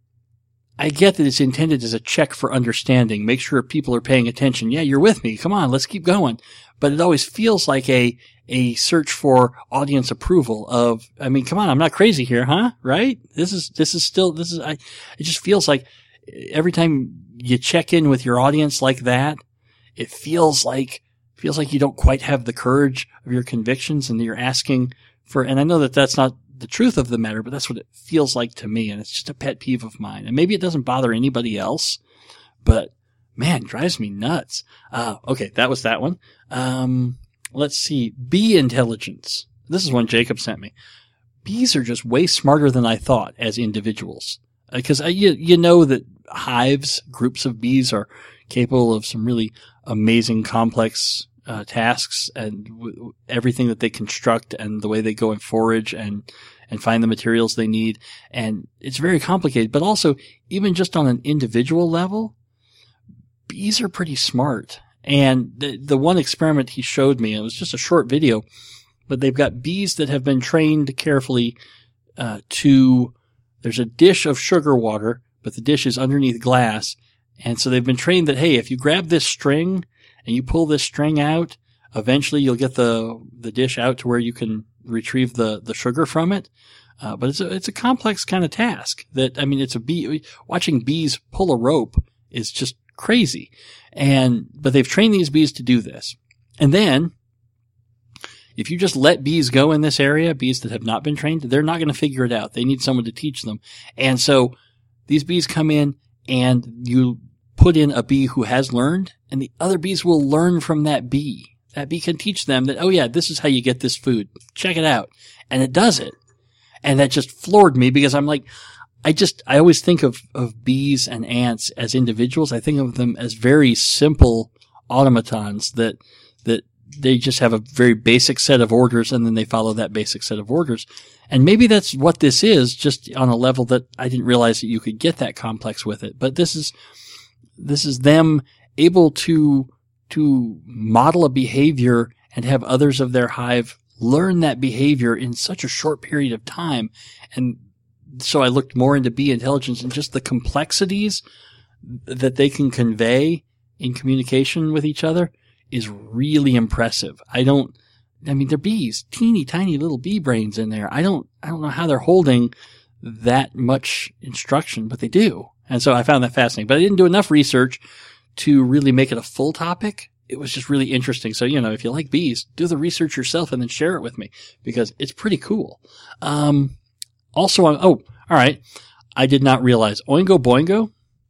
I get that it's intended as a check for understanding. Make sure people are paying attention. Yeah, you're with me. Come on, let's keep going. But it always feels like a, a search for audience approval of, I mean, come on, I'm not crazy here, huh? Right? This is, this is still, this is, I, it just feels like every time you check in with your audience like that, it feels like, feels like you don't quite have the courage of your convictions and you're asking for, and I know that that's not the truth of the matter, but that's what it feels like to me. And it's just a pet peeve of mine. And maybe it doesn't bother anybody else, but man, it drives me nuts. Uh, okay. That was that one. Um, let's see. Bee intelligence. This is one Jacob sent me. Bees are just way smarter than I thought as individuals. Because uh, you, you know that hives, groups of bees are capable of some really amazing complex uh, tasks and w- everything that they construct and the way they go and forage and, and find the materials they need. And it's very complicated, but also even just on an individual level, bees are pretty smart. And the, the one experiment he showed me, it was just a short video, but they've got bees that have been trained carefully uh, to, there's a dish of sugar water, but the dish is underneath glass. And so they've been trained that, hey, if you grab this string and you pull this string out, eventually you'll get the, the dish out to where you can retrieve the, the sugar from it. Uh, but it's a, it's a complex kind of task that, I mean, it's a bee, watching bees pull a rope is just crazy. And, but they've trained these bees to do this. And then, if you just let bees go in this area, bees that have not been trained, they're not going to figure it out. They need someone to teach them. And so these bees come in and you put in a bee who has learned, and the other bees will learn from that bee. That bee can teach them that, oh yeah, this is how you get this food. Check it out. And it does it. And that just floored me because I'm like, I just, I always think of, of bees and ants as individuals. I think of them as very simple automatons that, that they just have a very basic set of orders and then they follow that basic set of orders. And maybe that's what this is, just on a level that I didn't realize that you could get that complex with it. But this is, this is them able to, to model a behavior and have others of their hive learn that behavior in such a short period of time. And so I looked more into bee intelligence and just the complexities that they can convey in communication with each other is really impressive. I don't, I mean, they're bees, teeny tiny little bee brains in there. I don't, I don't know how they're holding that much instruction, but they do. And so I found that fascinating, but I didn't do enough research to really make it a full topic. It was just really interesting. So, you know, if you like bees, do the research yourself and then share it with me because it's pretty cool. Um, also, oh, all right. I did not realize Oingo Boingo,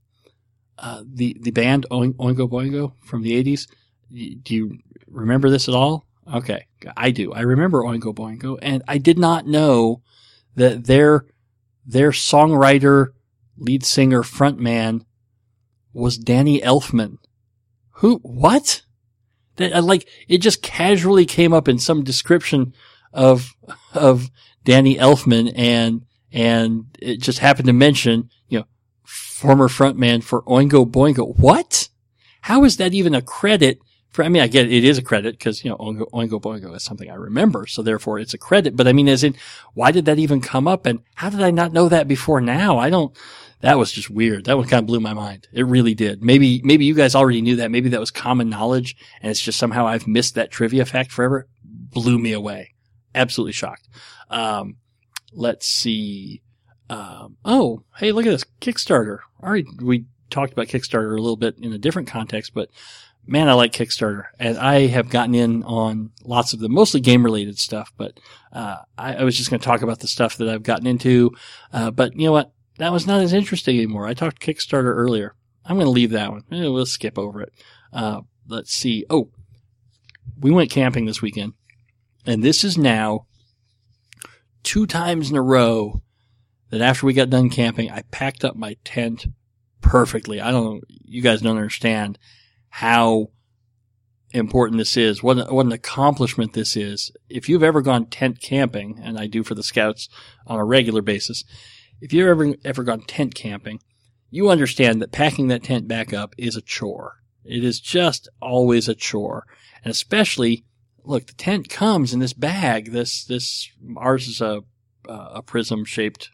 uh, the, the band Oingo Boingo from the eighties. Do you remember this at all? Okay. I do. I remember Oingo Boingo, and I did not know that their, their songwriter, lead singer, frontman was Danny Elfman. Who, what? That, like, it just casually came up in some description of, of Danny Elfman, and, and it just happened to mention, you know, former frontman for Oingo Boingo. What? How is that even a credit for, I mean, I get it, it is a credit because, you know, Oingo, Oingo Boingo is something I remember, so therefore it's a credit. But I mean, as in, why did that even come up, and how did I not know that before now? I don't, that was just weird. That one kind of blew my mind. It really did. Maybe, maybe you guys already knew that. Maybe that was common knowledge and it's just somehow I've missed that trivia fact forever. Blew me away. Absolutely shocked. Um, let's see. Um, oh, hey, look at this. Kickstarter. Already, we talked about Kickstarter a little bit in a different context, but man, I like Kickstarter, and I have gotten in on lots of the mostly game related stuff, but, uh, I, I was just going to talk about the stuff that I've gotten into. Uh, but you know what? That was not as interesting anymore. I talked Kickstarter earlier. I'm going to leave that one. Eh, we'll skip over it. Uh, let's see. Oh, we went camping this weekend, and this is now two times in a row that after we got done camping, I packed up my tent perfectly. I don't know. You guys don't understand how important this is. What, what an accomplishment this is. If you've ever gone tent camping, and I do for the Scouts on a regular basis, if you've ever, ever gone tent camping, you understand that packing that tent back up is a chore. It is just always a chore. And especially, look, the tent comes in this bag. This, this, ours is a, a prism shaped,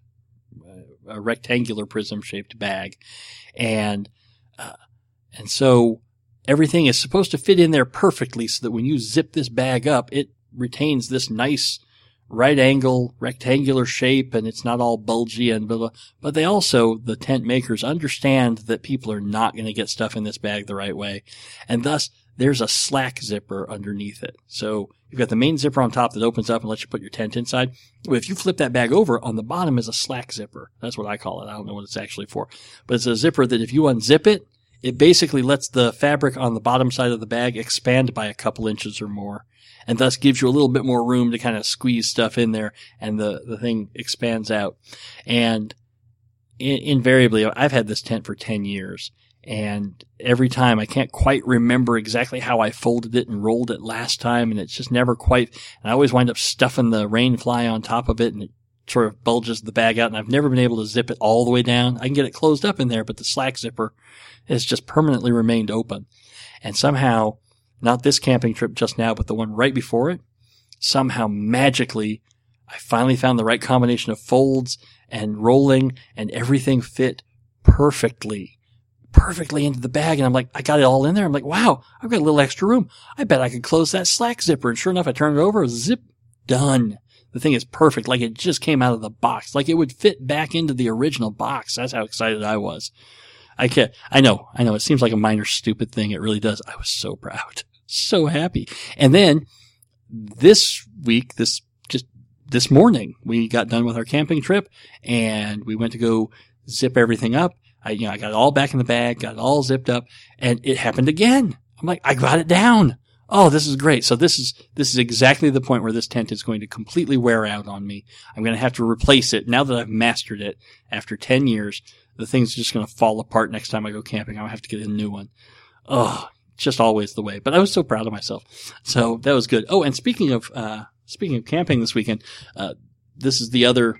a rectangular prism shaped bag. And, uh, and so everything is supposed to fit in there perfectly so that when you zip this bag up, it retains this nice right angle, rectangular shape, and it's not all bulgy and blah, blah. But they also, the tent makers, understand that people are not going to get stuff in this bag the right way. And thus, there's a slack zipper underneath it. So you've got the main zipper on top that opens up and lets you put your tent inside. Well, if you flip that bag over, on the bottom is a slack zipper. That's what I call it. I don't know what it's actually for. But it's a zipper that if you unzip it, it basically lets the fabric on the bottom side of the bag expand by a couple inches or more, and thus gives you a little bit more room to kind of squeeze stuff in there, and the, the thing expands out. And in, invariably, I've had this tent for ten years, and every time I can't quite remember exactly how I folded it and rolled it last time, and it's just never quite, and I always wind up stuffing the rain fly on top of it, and it sort of bulges the bag out, and I've never been able to zip it all the way down. I can get it closed up in there, but the slack zipper has just permanently remained open. And somehow, not this camping trip just now, but the one right before it, somehow magically, I finally found the right combination of folds and rolling, and everything fit perfectly, perfectly into the bag. And I'm like, I got it all in there. I'm like, wow, I've got a little extra room. I bet I could close that slack zipper. And sure enough, I turned it over, zip, done. The thing is perfect, like it just came out of the box, like it would fit back into the original box. That's how excited I was. I can't, I know, I know. It seems like a minor stupid thing. It really does. I was so proud. So happy. And then this week, this, just this morning, we got done with our camping trip and we went to go zip everything up. I, you know, I got it all back in the bag, got it all zipped up, and it happened again. I'm like, I got it down. Oh, this is great. So this is, this is exactly the point where this tent is going to completely wear out on me. I'm going to have to replace it. Now that I've mastered it after ten years, the thing's just going to fall apart next time I go camping. I'm going to have to get a new one. Oh, just always the way. But I was so proud of myself. So that was good. Oh, and speaking of, uh, speaking of camping this weekend, uh, this is the other,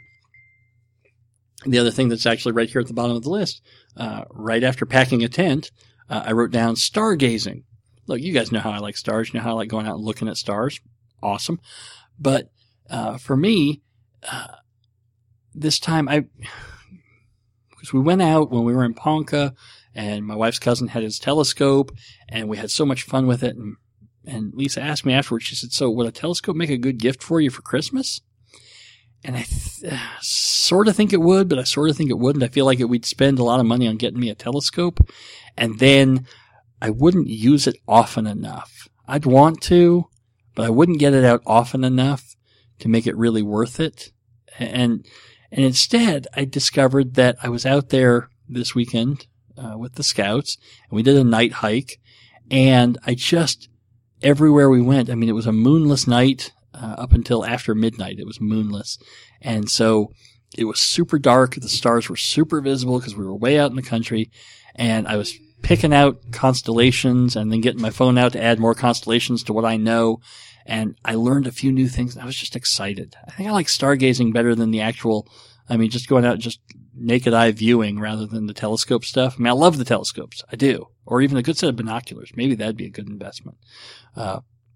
the other thing that's actually right here at the bottom of the list. Uh, right after packing a tent, uh, I wrote down stargazing. Look, you guys know how I like stars. You know how I like going out and looking at stars. Awesome. But, uh, for me, uh, this time I, because we went out when we were in Ponca and my wife's cousin had his telescope and we had so much fun with it. And, and Lisa asked me afterwards, she said, so would a telescope make a good gift for you for Christmas? And I th- sort of think it would, but I sort of think it wouldn't. I feel like it, we'd spend a lot of money on getting me a telescope and then I wouldn't use it often enough. I'd want to, but I wouldn't get it out often enough to make it really worth it. And, and instead I discovered that I was out there this weekend, uh, with the scouts and we did a night hike and I just, everywhere we went, I mean, it was a moonless night, uh, up until after midnight. It was moonless. And so it was super dark. The stars were super visible because we were way out in the country and I was picking out constellations and then getting my phone out to add more constellations to what I know. And I learned a few new things and I was just excited. I think I like stargazing better than the actual, I mean, just going out and just naked eye viewing rather than the telescope stuff. I mean, I love the telescopes. I do. Or even a good set of binoculars. Maybe that'd be a good investment. Uh,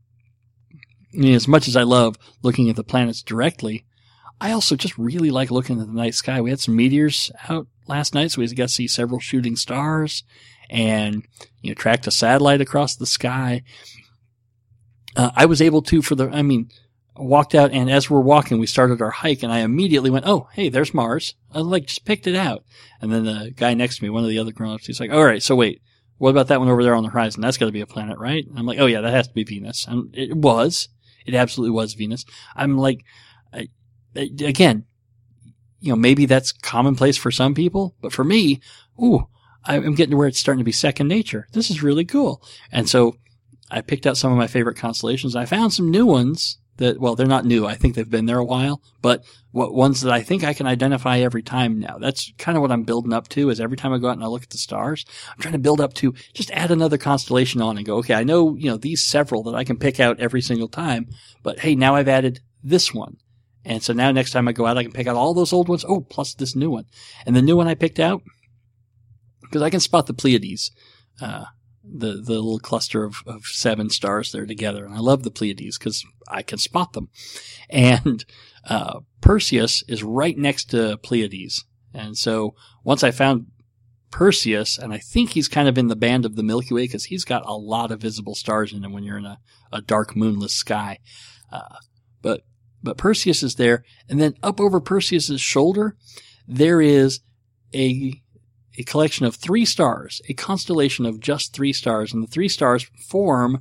I mean, as much as I love looking at the planets directly, I also just really like looking at the night sky. We had some meteors out last night, so we got to see several shooting stars and, you know, tracked a satellite across the sky. Uh, I was able to for the, I mean, walked out and as we're walking, we started our hike and I immediately went, oh, hey, there's Mars. I like just picked it out. And then the guy next to me, one of the other grown-ups, he's like, all right, so wait, what about that one over there on the horizon? That's got to be a planet, right? And I'm like, oh yeah, that has to be Venus. And it was. It absolutely was Venus. I'm like, I, again, you know, maybe that's commonplace for some people, but for me, ooh, I'm getting to where it's starting to be second nature. This is really cool. And so I picked out some of my favorite constellations. I found some new ones that, well, they're not new. I think they've been there a while, but what ones that I think I can identify every time now. That's kind of what I'm building up to is every time I go out and I look at the stars, I'm trying to build up to just add another constellation on and go, okay, I know, you know, these several that I can pick out every single time, but hey, now I've added this one. And so now next time I go out, I can pick out all those old ones. Oh, plus this new one. And the new one I picked out, because I can spot the Pleiades, uh, the, the little cluster of, of seven stars there together. And I love the Pleiades because I can spot them. And, uh, Perseus is right next to Pleiades. And so once I found Perseus, and I think he's kind of in the band of the Milky Way because he's got a lot of visible stars in him when you're in a, a dark moonless sky. Uh, but, but Perseus is there. And then up over Perseus's shoulder, there is a, a collection of three stars, a constellation of just three stars, and the three stars form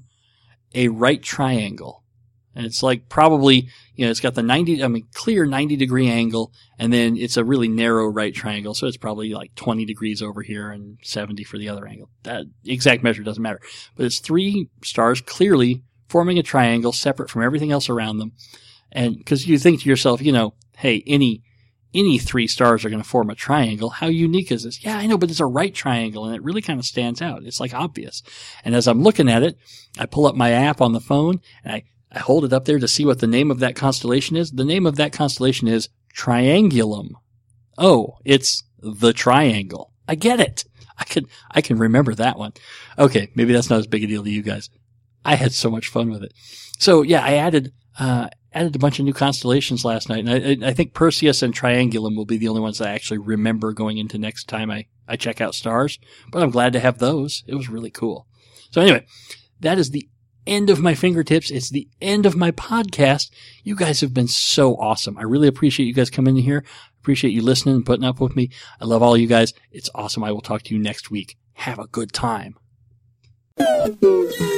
a right triangle. And it's like probably, you know, it's got the ninety, I mean, clear ninety degree angle, and then it's a really narrow right triangle, so it's probably like twenty degrees over here and seventy for the other angle. That exact measure doesn't matter. But it's three stars clearly forming a triangle separate from everything else around them. And because you think to yourself, you know, hey, any Any three stars are going to form a triangle. How unique is this? Yeah, I know, but it's a right triangle, and it really kind of stands out. It's like obvious. And as I'm looking at it, I pull up my app on the phone, and I, I hold it up there to see what the name of that constellation is. The name of that constellation is Triangulum. Oh, it's the triangle. I get it. I can, I can remember that one. Okay, maybe that's not as big a deal to you guys. I had so much fun with it. So yeah, I added, uh, added a bunch of new constellations last night, and I, I think Perseus and Triangulum will be the only ones that I actually remember going into next time I, I check out stars, but I'm glad to have those. It was really cool. So anyway, that is the end of my fingertips. It's the end of my podcast. You guys have been so awesome. I really appreciate you guys coming in here. Appreciate you listening and putting up with me. I love all you guys. It's awesome. I will talk to you next week. Have a good time.